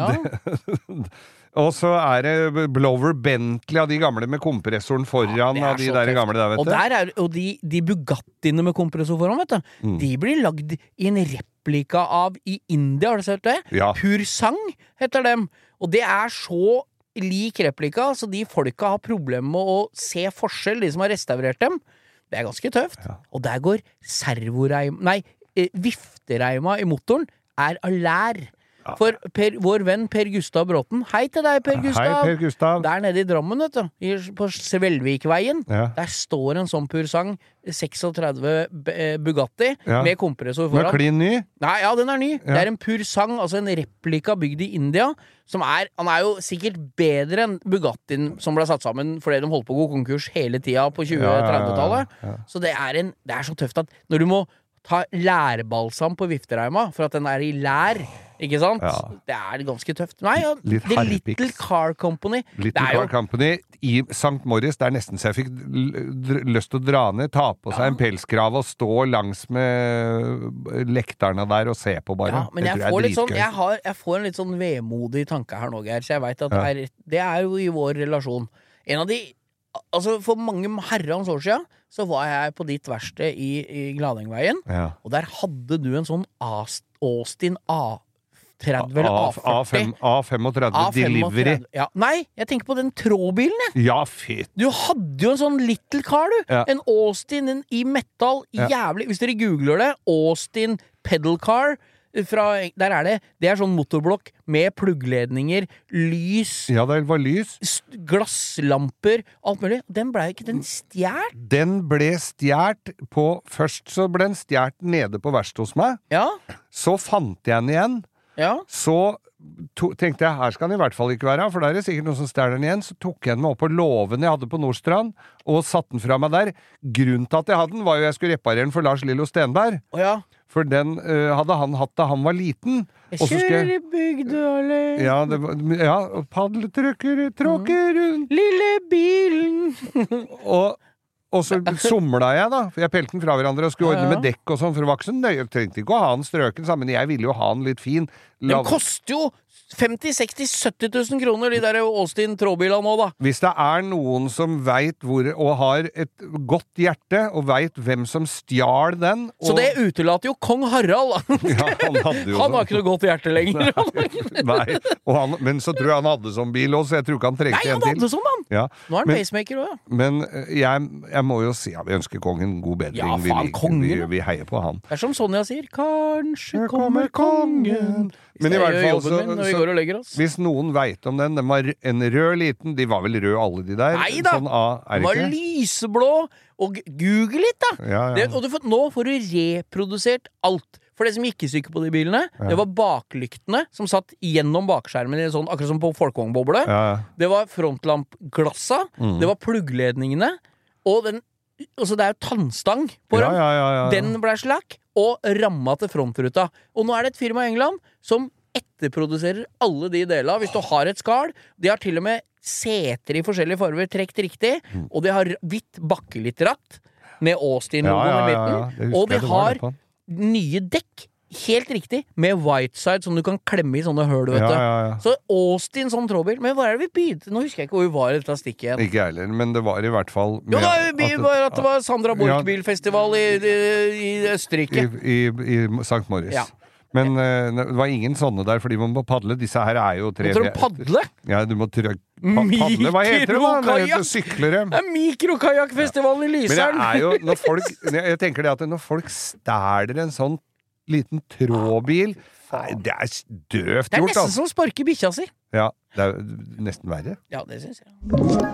og og så det Blower Bentley av de gamle med kompressoren foran av de der gamle der, vet du. Og de Bugattiene med kompressor foran, vet du, de blir lagd i en replika av i India, har du sett det? Pur Sang heter dem. Og det så lik replika, så de folka har problemer med å se forskjell, de som har restaurert dem. Det ganske tøft. Og der går viftereima i motoren av lær. For vår venn Per Gustav Bråten, hei til deg, Per Gustav. Hei, Per Gustav. Der nede i Drammen, vet du, på Svelvikveien, der står en sånn Pursang 36 Bugatti med kompressor foran. Men klin ny? Nei, ja, den er ny. Det er en Pursang, altså en replika bygd i India, han er jo sikkert bedre enn Bugattien som ble satt sammen fordi de holdt på å gå konkurs hele tida på 20-30-tallet. Så det er så tøft at når du må ta lærbalsam på viftereima for at den er i lær, ikke sant? Det er ganske tøft. Nei, The Little Car Company. Little Car Company i St. Moritz, det er nesten så jeg fikk lyst til å dra ned, ta på seg en pelskrav og stå langs med lektarna der og se på bare. Ja, men jeg får en litt sånn vemodig tanke her nå, Geir, så jeg vet at det er jo i vår relasjon. En av de, altså for mange herrens år siden, så var jeg på ditt verksted i Gladengveien, og der hadde du en sånn Austin A30 eller A35 Delivery. Ja. Nei, jeg tenker på den trådbilen. Ja, fett. Du hadde jo en sånn little car, du. En Austin i metal, jævlig. Hvis dere googler det, Austin pedal car, der det er sånn motorblokk med pluggledninger, lys. Ja, det var lys. Glasslamper, alt mulig. Den stjert? Den ble stjert først så ble den stjert nede på verkstedet hos meg. Ja. Så fant jeg den igjen. Ja. Så tenkte jeg, her skal den i hvert fall ikke være, for der er det sikkert noen som stjeler den igjen. Så tok jeg den med opp på låven jeg hadde på Nordstrand, og satte den fra meg der. Grunnen til at jeg hadde den, var jo jeg skulle reparere den for Lars Lillo Stenberg. For den hadde han hatt da han var liten. Jeg kjører i bygdøle. Ja, padletråkker rundt. Lille bilen. Og så somla jeg da, for jeg pelte den fra hverandre og skulle ordne med dekk og sånn, for det var ikke så nøye. Jeg trengte ikke å ha den strøken sammen, men jeg ville jo ha den litt fin. Den koster jo 50, 60, 70 000 kroner, de der Austin trådbilene nå da. Hvis det er noen som vet hvor, og har et godt hjerte, og vet hvem som stjal den. Så det utelater jo Kong Harald da. Ja, han har ikke noe godt hjerte lenger. Nei, men så tror jeg han hadde sånn bil også, så jeg tror ikke han trengte en til. Nei, han hadde sånn, han. Ja. Nå er han pacemaker også. Men jeg må jo si at vi ønsker kongen god bedring. Ja, faen, kongen. Vi heier på han. Det er som Sonja sier, kanskje kommer kongen. Men i hvert fall når vi går og legger oss. Hvis noen vet om den var en rød liten, de var vel rød alle de der? Neida, sånn den var lyseblå, og google litt da. Nå får du reprodusert alt. For det som gikk i stykker på de bilene, det var baklyktene som satt gjennom bakskjermen i sånn, akkurat som på folkevognboble. Det var frontlampglassa, det var pluggledningene, og altså det er jo tannstang på dem. Den ble slakk, og ramma til frontruta. Og nå er det et firma i England som etterproduserer alle de delene. Hvis du har et skall, de har til og med seter i forskjellige farver trekt riktig, og de har hvitt bakkelitteratt med Austin-logoen i midten, og de har nye dekk, helt riktig, med whiteside som du kan klemme i sånne høl, vet du. Så Austin som trådbil, men hva er det vi begynte? Nå husker jeg ikke hvor vi var i dette stikket igjen. Ikke heller, men det var i hvert fall jo, at det var Sandra Borch-bilfestival i Østerrike. I St. Moritz. Ja. Men det var ingen sånne der, fordi man må paddle. Disse her er jo tre... Må du paddle? Ja, du må paddle. Hva heter det da? Det er syklere. Det er mikrokajakkfestivalen i Lyseren. Men det er jo, når folk... Jeg tenker det at når folk stæler en sånn liten trådbil, det er døvt gjort. Det er nesten som sparker bikkja si. Ja, det er nesten verre. Ja, det synes jeg.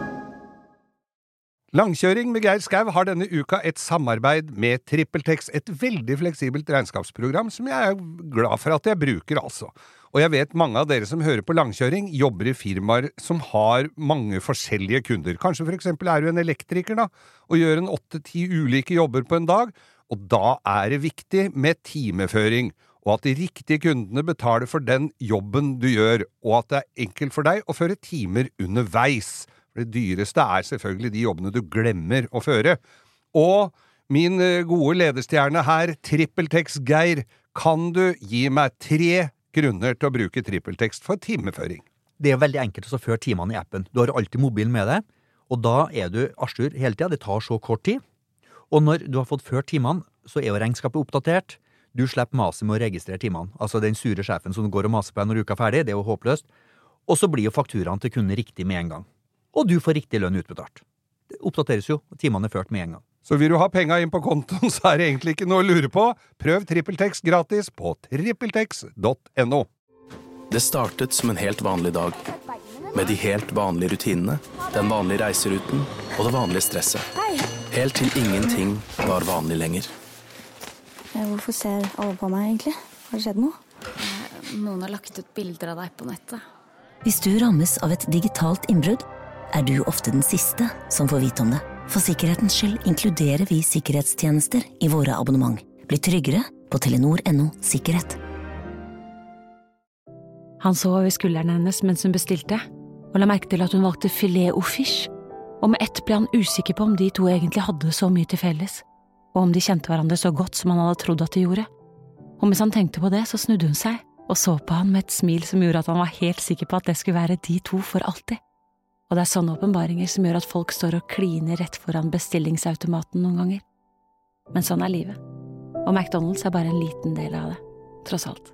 Langkjøring med Geir Skau har denne uka et samarbeid med TrippelTex, et veldig fleksibelt regnskapsprogram som jeg er glad for at jeg bruker altså. Og jeg vet mange av dere som hører på langkjøring jobber i firmaer som har mange forskjellige kunder. Kanskje for eksempel er du en elektriker da, og gjør en 8-10 ulike jobber på en dag, og da er det viktig med timeføring, og at de riktige kundene betaler for den jobben du gjør, og at det er enkelt for deg å føre timer underveis. Det dyreste er selvfølgelig de jobbene du glemmer å føre. Og min gode lederstjerne her, TrippelTex Geir, kan du gi meg 3 grunner til å bruke TrippelTex for timeføring? Det er veldig enkelt å føre timene i appen. Du har alltid mobilen med deg, og da er du arsur hele tiden. Det tar så kort tid. Og når du har fått ført timene, så er jo regnskapet oppdatert. Du slipper maset med å registrere timene. Altså den sure sjefen som går og maser på deg når uka er ferdig, det er jo håpløst. Og så blir jo fakturaen til kunden riktig med en gang. Og du får riktig lønn utbetalt. Det oppdateres jo, og timene er ført med en gang. Så vil du ha penga inn på kontoen, så er det egentlig ikke noe å lure på. Prøv TrippelTex gratis på trippeltex.no. Det startet som en helt vanlig dag, med de helt vanlige rutinene, den vanlige reiseruten og det vanlige stresset. Helt til ingenting var vanlig lenger. Hvorfor ser alle på meg egentlig? Har det skjedd noe? Noen har lagt ut bilder av deg på nettet. Hvis du rammes av et digitalt innbrudd, du ofte den siste som får vite om det. For sikkerhetens skyld inkluderer vi sikkerhetstjenester i våre abonnement. Bli tryggere på Telenor.no sikkerhet. Han så over skulderen hennes mens hun bestilte, og la merke til at hun valgte filet au fish. Og med ett ble han usikker på om de to egentlig hadde så mye til felles, og om de kjente hverandre så godt som han hadde trodd at de gjorde. Og mens han tenkte på det, så snudde hun seg, og så på han med et smil som gjorde at han var helt sikker på at det skulle være de to for alltid. Og det sånne åpenbaringer som gjør at folk står og kliner rett foran bestillingsautomaten noen ganger. Men sånn livet. Og McDonald's bare en liten del av det, tross alt.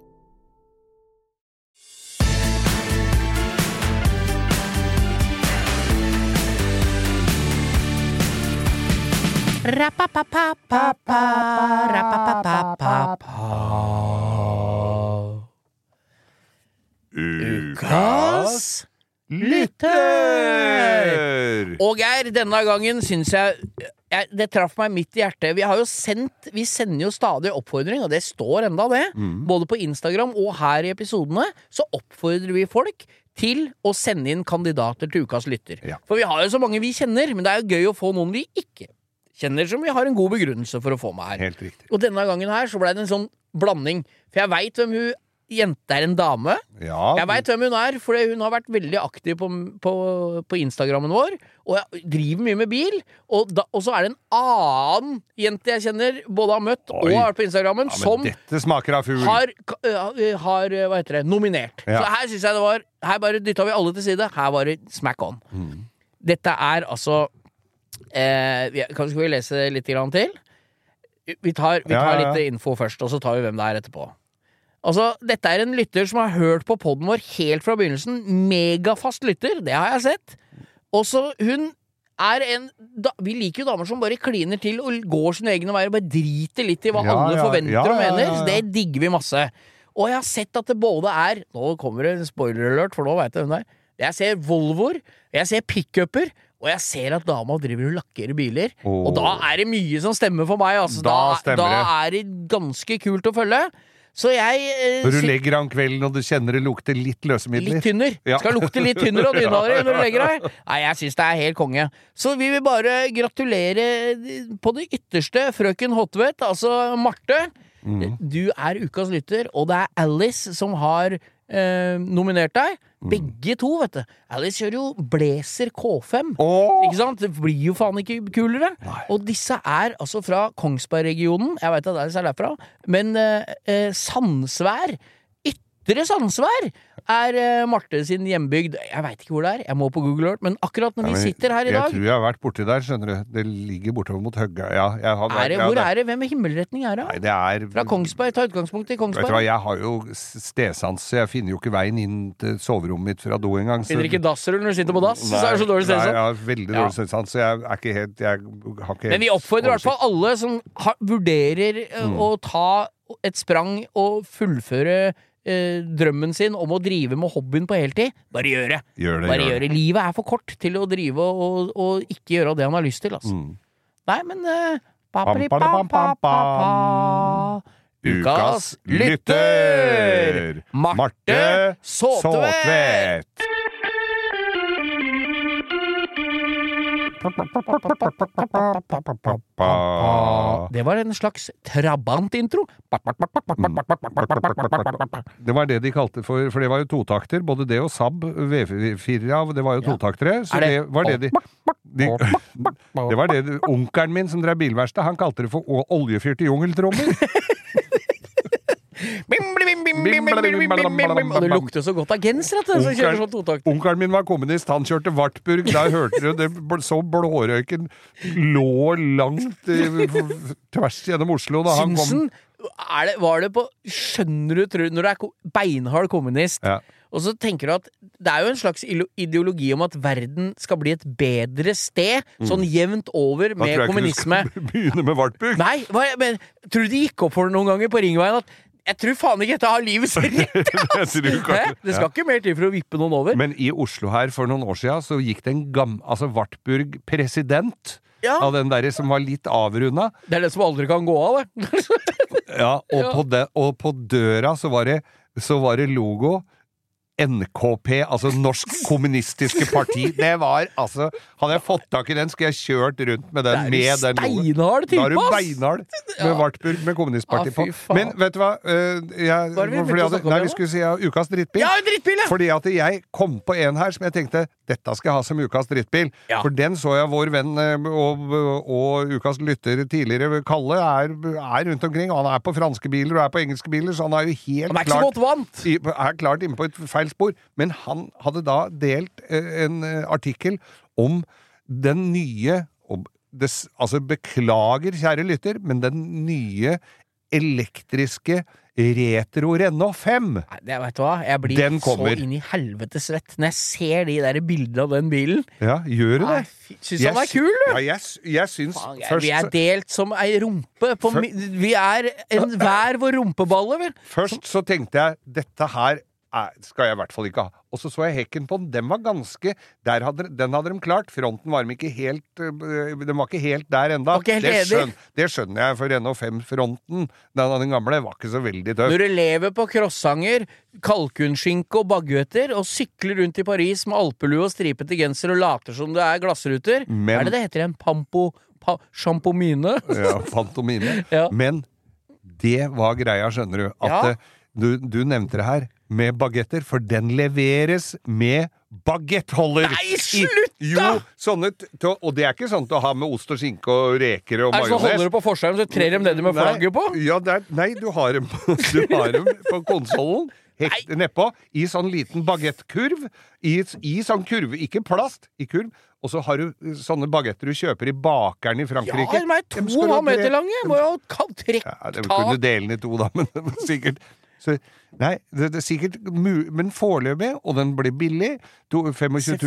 Ukas lytter! Og Geir, denne gangen synes jeg det traff meg midt i hjertet. Vi sender jo stadig oppfordring, og det står enda det. Både på Instagram og her i episodene, så oppfordrer vi folk til å sende inn kandidater til ukas lytter. For vi har jo så mange vi kjenner, men det jo gøy å få noen vi ikke kjenner, som vi har en god begrunnelse for å få med her. Helt riktig. Og denne gangen her så ble det en sånn blanding, for jeg vet hvem hun jente en dame. Jeg vet hvem hun for hun har vært veldig aktiv på Instagrammen vår, og jeg driver mye med bil, og så det en annen jente jeg kjenner, både har møtt og har vært på Instagrammen, som dette smaker av fugl. har hva heter det, nominert. Så her synes jeg det var, her bare dyttet vi alle til side, her var det smack on. Dette altså skal vi lese litt grann til? Vi tar litt info først, og så tar vi hvem det etterpå. Altså, dette en lytter som har hørt på podden vår helt fra begynnelsen. Megafast lytter, det har jeg sett. Og så hun vi liker jo damer som bare kliner til og går sin egen vei og bare driter litt i hva alle forventer og mener. Så det digger vi masse. Og jeg har sett at det både nå kommer det en spoiler alert, for nå vet jeg hvem det Jeg ser Volvoer, jeg ser pick-upper, og jeg ser at dama driver og lakkerer biler. Og da det mye som stemmer for meg. Altså. Da det ganske kult å følge. Så når du legger om kvelden og du kjenner det lukter litt løsemidler. Litt tynner. Skal lukte litt tynner og tynnere når du legger deg. Nei, jeg synes det helt konge. Så vi vil bare gratulere på det ytterste frøken Hotvedt, altså Marte. Du ukas lytter, og det Alice som har nominert deg. Begge to, vet du. Alice kjører jo Blazer K5. Ikke sant? Det blir jo faen ikke kulere. Og disse altså fra Kongsberg-regionen. Jeg vet at Alice derfra. Men Sandsvær, Ytre Sandsvær, Marte sin hjembygd. Jeg vet ikke hvor det jeg må på Google Earth, men akkurat når vi sitter her i dag. Jeg tror jeg har vært borti der, skjønner du. Det ligger bortover mot Høgga. Hvor det? Hvem himmelretning det? Nei, det fra Kongsberg, ta utgangspunkt i Kongsberg. Vet du hva, jeg har jo stedsans, så jeg finner jo ikke veien inn til soverommet mitt fra do en gang. Finner ikke dassrull når du sitter på dass, så det så dårlig stedsans. Nei, jeg har veldig dårlig stedsans, så jeg ikke helt, Men vi oppfordrer i hvert fall alle som vurderer å ta et sprang og fullføre drømmen sin om å drive med hobbyen på heltid. Bare gjør det. Gjør det. Livet for kort til å drive og ikke gjøre det han har lyst til. Altså. Nei, men Ukas lytter! Marte Såtvedt! Det var en slags trabant-intro. Det var det de kalte for det var jo totakter, både det og Saab V4, det var jo totaktere, så det var det det var det onkelen min som drev bilverksted, han kalte det for oljefyrte jungeltrommer. Og det lukter så godt av genser at det kjører sånn totakt. Onkelen min var kommunist, han kjørte Wartburg, der hørte du det, så blårøyken lå langt tvers gjennom Oslo da han kom. Var det på, skjønner du, når du beinhard kommunist, og så tenker du at det jo en slags ideologi om at verden skal bli et bedre sted, sånn jevnt over med kommunisme. Da tror jeg ikke du skal begynne med Wartburg. Nei, men tror du det gikk opp for noen ganger på Ringveien at Jeg tror faen ikke dette har livets rett, ass! Det skal ikke mer til for å vippe noen over. Men i Oslo her for noen år siden så gikk det en Wartburg president av den der som var litt avrunda. Det det som aldri kan gå av, det. Ja, og på døra så var det logo NKP, altså Norsk Kommunistiske Parti. Det var, altså, hadde jeg fått tak i den, skulle jeg kjørt rundt med den. Det er steinhard type, ass! Da er du beinhard med Wartburg med kommunistparti på. Men vet du hva? Vi skulle si ukas drittbil. Ja, drittbil, ja! Fordi at jeg kom på en her som jeg tenkte, dette skal jeg ha som ukas drittbil. Ja. For den så jeg vår venn og ukas lytter tidligere, Kalle, er rundt omkring. Han er på franske biler og er på engelske biler, så han er jo helt klart... Han er ikke så godt vant! Er klart inne på et feil spor, men han hadde da delt en artikkel om den nye, altså beklager kjære lytter, men den nye elektriske retro Renault 5. Det vet du hva, jeg blir så inn i helvete svett når jeg ser de der bildene av den bilen. Ja, gjør du det? Synes han er kul, du? Ja, jeg synes først... Vi delt som ei rumpe vi hver vår rumpeballe, vel? Først så tenkte jeg, dette her skal jeg i hvert fall ikke ha. Og så jeg hekken på den. Den var ganske... den hadde de klart. Fronten var ikke helt... Den var ikke helt der enda. Det skjønner jeg, for Renault 5-fronten, den gamle, var ikke så veldig tøff. Når du lever på crossanger, kalkunskinke og baguetter, og sykler rundt i Paris med alpelue og stripete genser og later som det glassruter, det heter en champomine? Ja, pantomine. Ja. Men det var greia, skjønner du, at du nevnte det her, med bagetter, for den leveres med bagettholder. Nei, slutt da! Jo, sånne, og det er ikke sånn å ha med ost og skinke og reker og majones. Så holder du på forskjellen, så trer dem nedi med flagget på? Ja, nei, du har dem på konsolen, nedpå, i sånn liten bagettkurv, i sånn kurve, ikke plast, i kurv, og så har du sånne bagetter du kjøper i bakeren i Frankrike. Ja, de er 2,5 meter lange, jeg må jo trekke de kunne dele den i 2 da, men sikkert... Så, nei, det er sikkert men foreløpig, og den blir billig. 25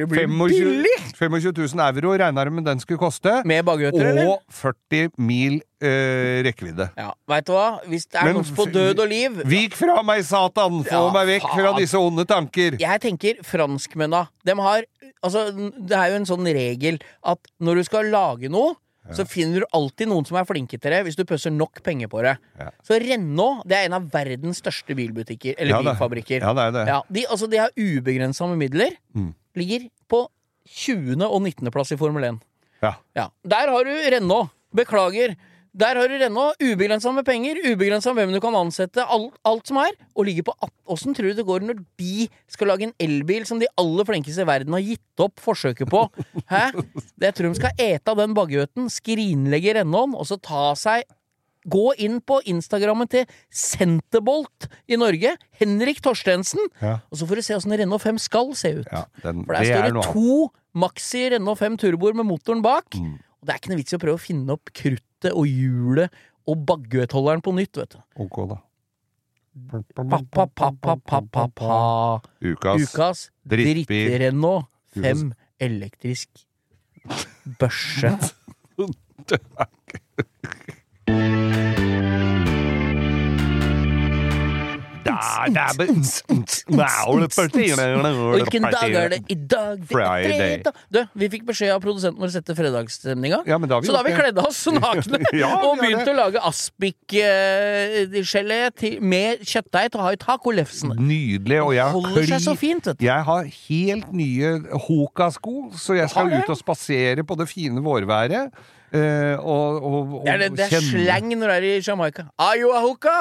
000 euro regner med den skulle koste. Med baguetter, eller? Og 40 mil rekkevidde. Ja, vet du hva? Hvis det noe på død og liv... Vik fra meg, Satan! Få meg vekk fra disse onde tanker! Jeg tenker franskmennene. De har... Altså, det er jo en sånn regel at når du skal lage noe, så finner du alltid noen som er flinke til det hvis du pøsser nok penger på det. Ja. Så Renault, det er en av verdens største bilbutikker, eller bilfabrikker. Ja, det er det. Ja, de har ubegrenset med midler. Ligger på 20. og 19. plass i Formel 1. Ja. Der har du Renault. Beklager. Der har du Renault, ubegrenset med penger, ubegrenset med hvem du kan ansette, alt som er, og ligger på 18. Hvordan tror du det går når de skal lage en elbil som de aller flinkeste i verden har gitt opp forsøket på? Hæ? Jeg tror de skal ete av den baguetten, skrinlegge Renault, og så gå inn på Instagrammen til Centerbolt i Norge, Henrik Torstensen, og så får du se hvordan Renault 5 skal se ut. Ja, for der står det 2 Maxi Renault 5 turboer med motoren bak, og det er ikke noe vits i å prøve å finne opp kruttet og hjulet og baguettholderen på nytt, vet du. Ok da. Ukas dritt-Renault 5 elektrisk børse. Hvilken dag er det i dag? Friday. Du, vi fikk beskjed av produsenten vår å sette fredagsstemninga, så da har vi kledd oss nakne og begynt å lage aspik-gelé med kjøttdeig til å ha i tacolefsene. Nydelig, og holder seg så fint, vet du. Jeg har helt nye Hoka-sko, så jeg skal ut og spasere på det fine vårværet. Det er slang når du er i Jamaica. Are you a hookah?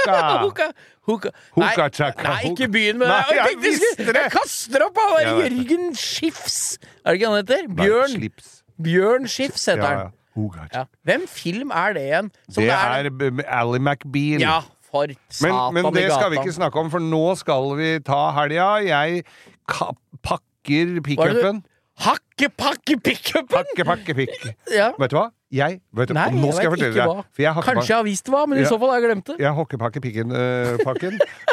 Nei, ikke begynn med det. Jeg kaster opp av Jørgen Schiffs. Er det ikke han heter? Bjørn Schiffs heter han. Ja. Hvem film er det igjen? Det er Ally McBeal. Ja, for satan. Men det skal vi ikke snakke om, for nå skal vi ta helga. Jeg pakker pick-upen. Hakke-pakke-pick-upen? Ja. Vet du hva? Nå skal jeg fortelle deg. Kanskje jeg har visst hva, men i så fall har jeg glemt det. Jeg hokkepakke-pakken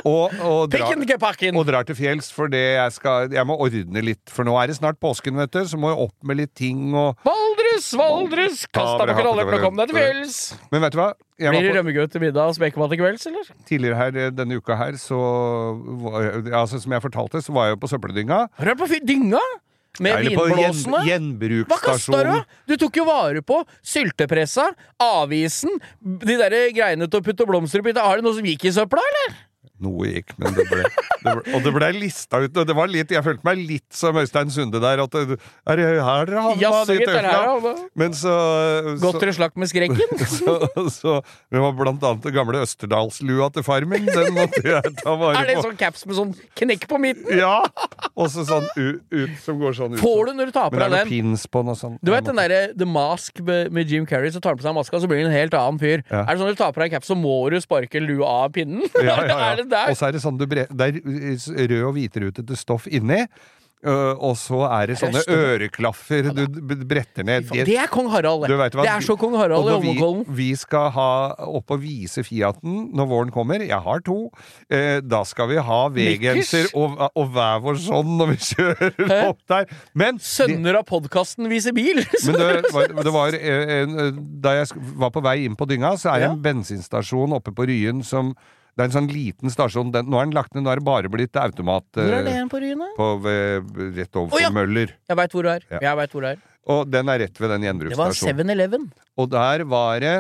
og drar til fjells, for jeg må ordne litt, for nå er det snart påsken, vet du, så må jeg opp med litt ting og Valdres! Valdres, kast deg på knallhøyden og kom deg til fjells. Men vet du hva? Blir det rømmegrøt til middag og spekemat til kvelds, eller? Tidligere her, denne uka her, så altså, som jeg fortalte, så var jeg jo på søppeldynga. Har du på dynga? Med vinblåsene? Gjenbruksstasjon. Hva kastet du? Du tok jo vare på syltepressa, avisen, de der greiene til å putte blomster oppi. Har det noe som gikk i søpla, eller? Noe gikk, men det ble lista ut, og det var litt, jeg følte meg litt som Øystein Sunde der, at er det her dere har de tøfla? Men så... Gått dere slakt med skrekken? Så det var blant annet det gamle Østerdalslua til farmen, den måtte jeg ta vare på. Er det sånn caps med sånn knekk på midten? Ja, og så sånn ut, som går sånn ut. Får du når du tar på deg den? Men det er noe pins på den og sånn. Du vet den der The Mask med Jim Carrey, så tar han på seg maska, så blir det en helt annen fyr. Er det sånn når du tar på deg en caps, så må du sparke lua av pinnen? Ja. Er det der? Og så er det sånn, det er rød og hvitrutete stoff inni, og så er det sånne øreklaffer du bretter ned. Det er Kong Harald. Det er så Kong Harald i Holmenkollen. Vi skal ha opp og vise Fiaten når våren kommer. Jeg har 2. Da skal vi ha V-genser og hver vår sånn når vi kjører opp der. Men sønner av podcasten viser bil. Men det var da jeg var på vei inn på dynga, så er det en bensinstasjon oppe på Ryen som det er en sånn liten stasjon. Nå er den lagt ned, nå er det bare blitt automat. Hvor er det på Ryene? Rett overfor Møller. Jeg vet hvor det er. Og den er rett ved den gjenbruksstasjonen. Det var 7-Eleven. Og der var det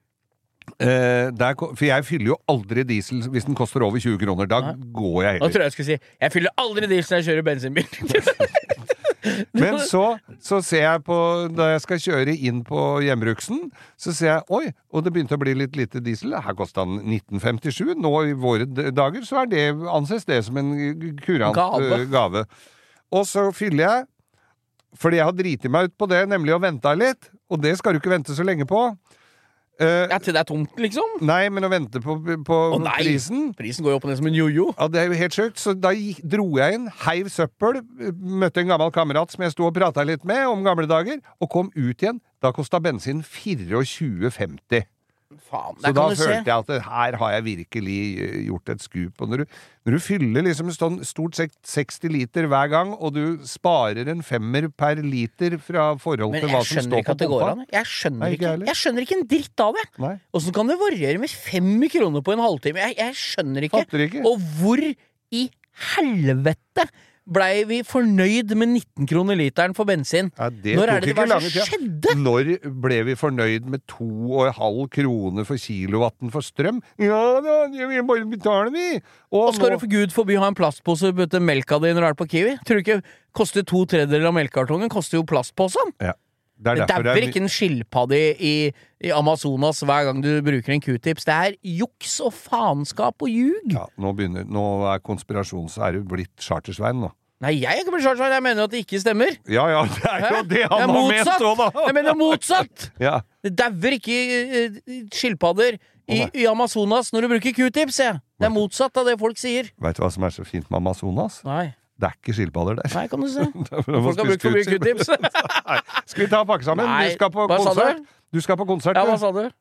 for jeg fyller jo aldri diesel hvis den koster over 20 kroner. Da går jeg heller. Nå tror jeg skulle si, jeg fyller aldri diesel når jeg kjører bensinbil. Men så ser jeg på, da jeg skal kjøre inn på hjembruksen, så ser jeg, oi, og det begynte å bli litt lite diesel. Her kostet den 1957. Nå i våre dager så anses det som en kurant gave. Og så fyller jeg, fordi jeg har dritet meg ut på det, nemlig å vente litt, og det skal du ikke vente så lenge på. Til det er tomt, liksom? Nei, men å vente på prisen. Prisen går jo opp og ned som en jojo. Ja, det er jo helt sjukt. Så da dro jeg inn, heiv søppel, møtte en gammel kamerat som jeg stod og pratet litt med om gamle dager, og kom ut igjen. Da kostet bensin 24,50. Faen, så da følte jeg at her har jeg virkelig gjort et skup. Og når du fyller liksom stort sett 60 liter hver gang, og du sparer en 5 per liter fra forhold til hva som står på pumpa. Jeg skjønner ikke en dritt av det. Hvordan kan det variere med 5 kroner på en halvtime? Jeg skjønner ikke. Og hvor i helvete blei vi fornøyd med 19 kroner literen for bensin? Når er det som skjedde? Når ble vi fornøyd med 2,5 kroner for kilowatten for strøm? Ja da, vi bare betaler vi! Og skal du for Gud forby ha en plastpose og putte melka di når du er på Kiwi? Tror du ikke koster 2/3 av melkekartongen? Koster jo plastposen. Ja. Det er ikke en skilpadde i Amazonas hver gang du bruker en Q-tips. Det er juks og faenskap og ljug. Ja, nå er konspirasjons... er du blitt Chartersveien nå? Nei, jeg er ikke blitt Chartersveien. Jeg mener at det ikke stemmer. Ja, det er jo det han har ment også, da. Jeg mener motsatt. Ja. Det dauer ikke skilpadder i Amazonas når du bruker Q-tips, jeg. Det er motsatt av det folk sier. Vet du hva som er så fint med Amazonas? Nei. Det er ikke skilpadder der. Nei, kan du se. Folk har brukt for mye Q-tips. Skal vi ta og pakke sammen? Nei, du skal på konsert. Du skal på konsert. Ja, hva sa du?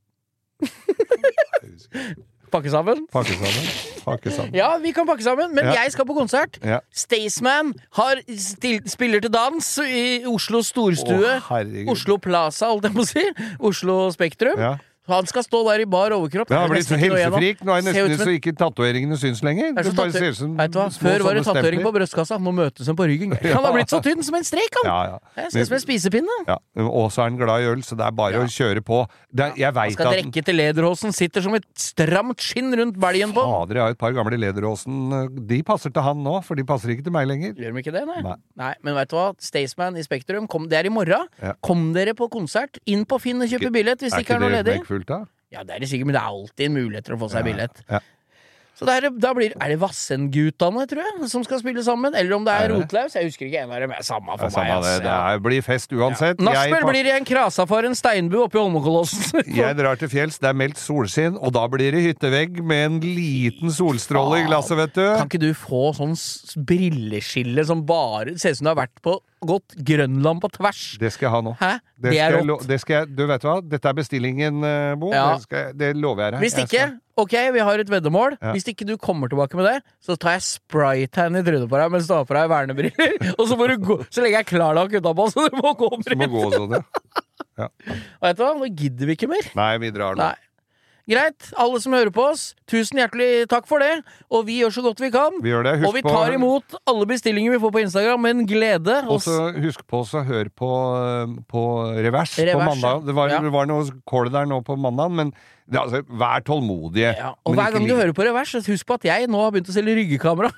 Pakke sammen? Pakke sammen. Ja, vi kan pakke sammen, men jeg skal på konsert. Staysman spiller til dans i Oslo Storstue. Oslo Plaza, holdt jeg på å si. Oslo Spektrum. Han skal stå der i bar overkropp. Det har blitt så helsefrik. Nå er nesten så ikke tatoveringene syns lenger. Det bare ser ut som før var det tatovering på brystkassa. Nå møtes han på ryggen. Han har blitt så tynn som en strek, han! Jeg ser ut som en spisepinne. Og så er han glad i øl, så det er bare å kjøre på. Han skal drikke til lederhosen. Sitter som et stramt skinn rundt belgen på. Fader, jeg har et par gamle lederhosen. De passer til han nå, for de passer ikke til meg lenger. Gjør de ikke det, nei? Men vet du hva? Staysman i Spektrum, det er i morgen. Kom dere på konsert. Inn på Finn og kjøpe billett hvis det ikke er noe ledig. Ja, det er det sikkert, men det er alltid en mulighet til å få seg billett. Så er det Vassendgutane, tror jeg, som skal spille sammen. Eller om det er Rotlaus. Jeg husker ikke en av dem. Samme for meg. Det blir fest uansett. Nachspiel blir i en krasafar en steinbu oppe i Holmenkollåsen. Jeg drar til fjells, det er meldt solskinn, og da blir det hyttevegg med en liten solstråle i glasset, vet du. Kan ikke du få sånn brilleskille som bare ser ut som du har vært på gått Grønland på tvers. Det skal jeg ha nå. Hæ? Det er rått. Du vet hva, dette bestillingen, Bo. Ja. Det lover jeg deg. Hvis ikke, ok, vi har et veddemål. Ja. Hvis ikke du kommer tilbake med det, så tar jeg spraytan i trynet på deg mens du har på deg vernebriller, og så må du gå, så legger jeg klarlakk utenpå, så du må gå om så må gå sånn, ja. Og vet du hva, nå gidder vi ikke mer. Nei, vi drar nå. Nei. Greit, alle som hører på oss, tusen hjertelig takk for det, og vi gjør så godt vi kan. Vi gjør det. Og vi tar imot alle bestillinger vi får på Instagram, med en glede. Og så husk på å høre på Revers på mandag. Det var noe kål der nå på mandag, men altså, vær tålmodige. Ja, og hver gang du hører på Revers, husk på at jeg nå har begynt å selge ryggekamera.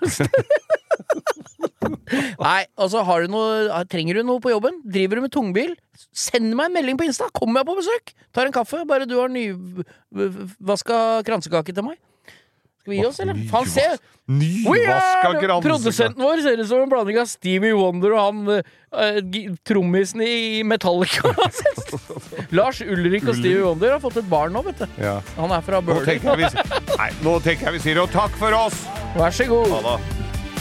Nei, altså trenger du noe på jobben? Driver du med tungbil? Send meg en melding på Insta. Kommer jeg på besøk? Tar en kaffe. Bare du har nyvaska kransekake til meg. Skal vi gi oss, eller? Faen, se! Nyvaska kransekake! Produsenten vår ser ut som en blanding av Stevie Wonder og han trommisen i Metallica. Lars Ulrik og Stevie Wonder har fått et barn nå, vet du. Ja. Han er fra Bøler. Nå tenker jeg vi sier og takk for oss! Vær så god. Ha det.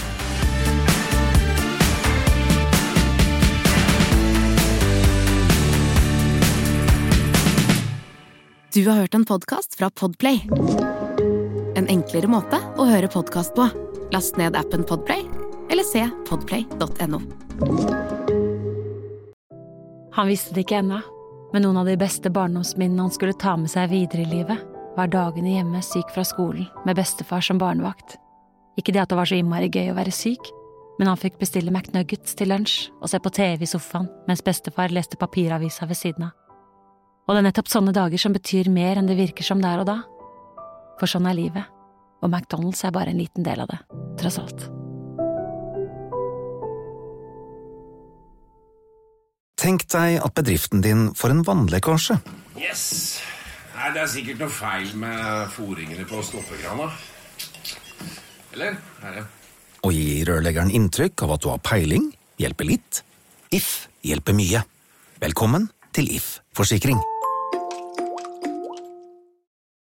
Du har hørt en podcast fra Podplay. En enklere måte å høre podcast på. Last ned appen Podplay, eller se podplay.no. Han visste det ikke ennå, men noen av de beste barndomsminnene han skulle ta med seg videre i livet, var dagene hjemme syk fra skolen, med bestefar som barnevakt. Ikke det at det var så innmari gøy å være syk, men han fikk bestille McNuggets til lunsj og se på TV i sofaen, mens bestefar leste papiravisa ved siden av. Og det er nettopp sånne dager som betyr mer enn det virker som der og da. For sånn er livet, og McDonald's er bare en liten del av det, tross alt. Tenk deg at bedriften din får en vannlekkasje. Yes! Nei, det er sikkert noe feil med foringene på stoppekrana. Eller? Her, ja. Og gi rørleggeren inntrykk av at du har peiling, hjelper litt. If hjelper mye. Velkommen til If Forsikring.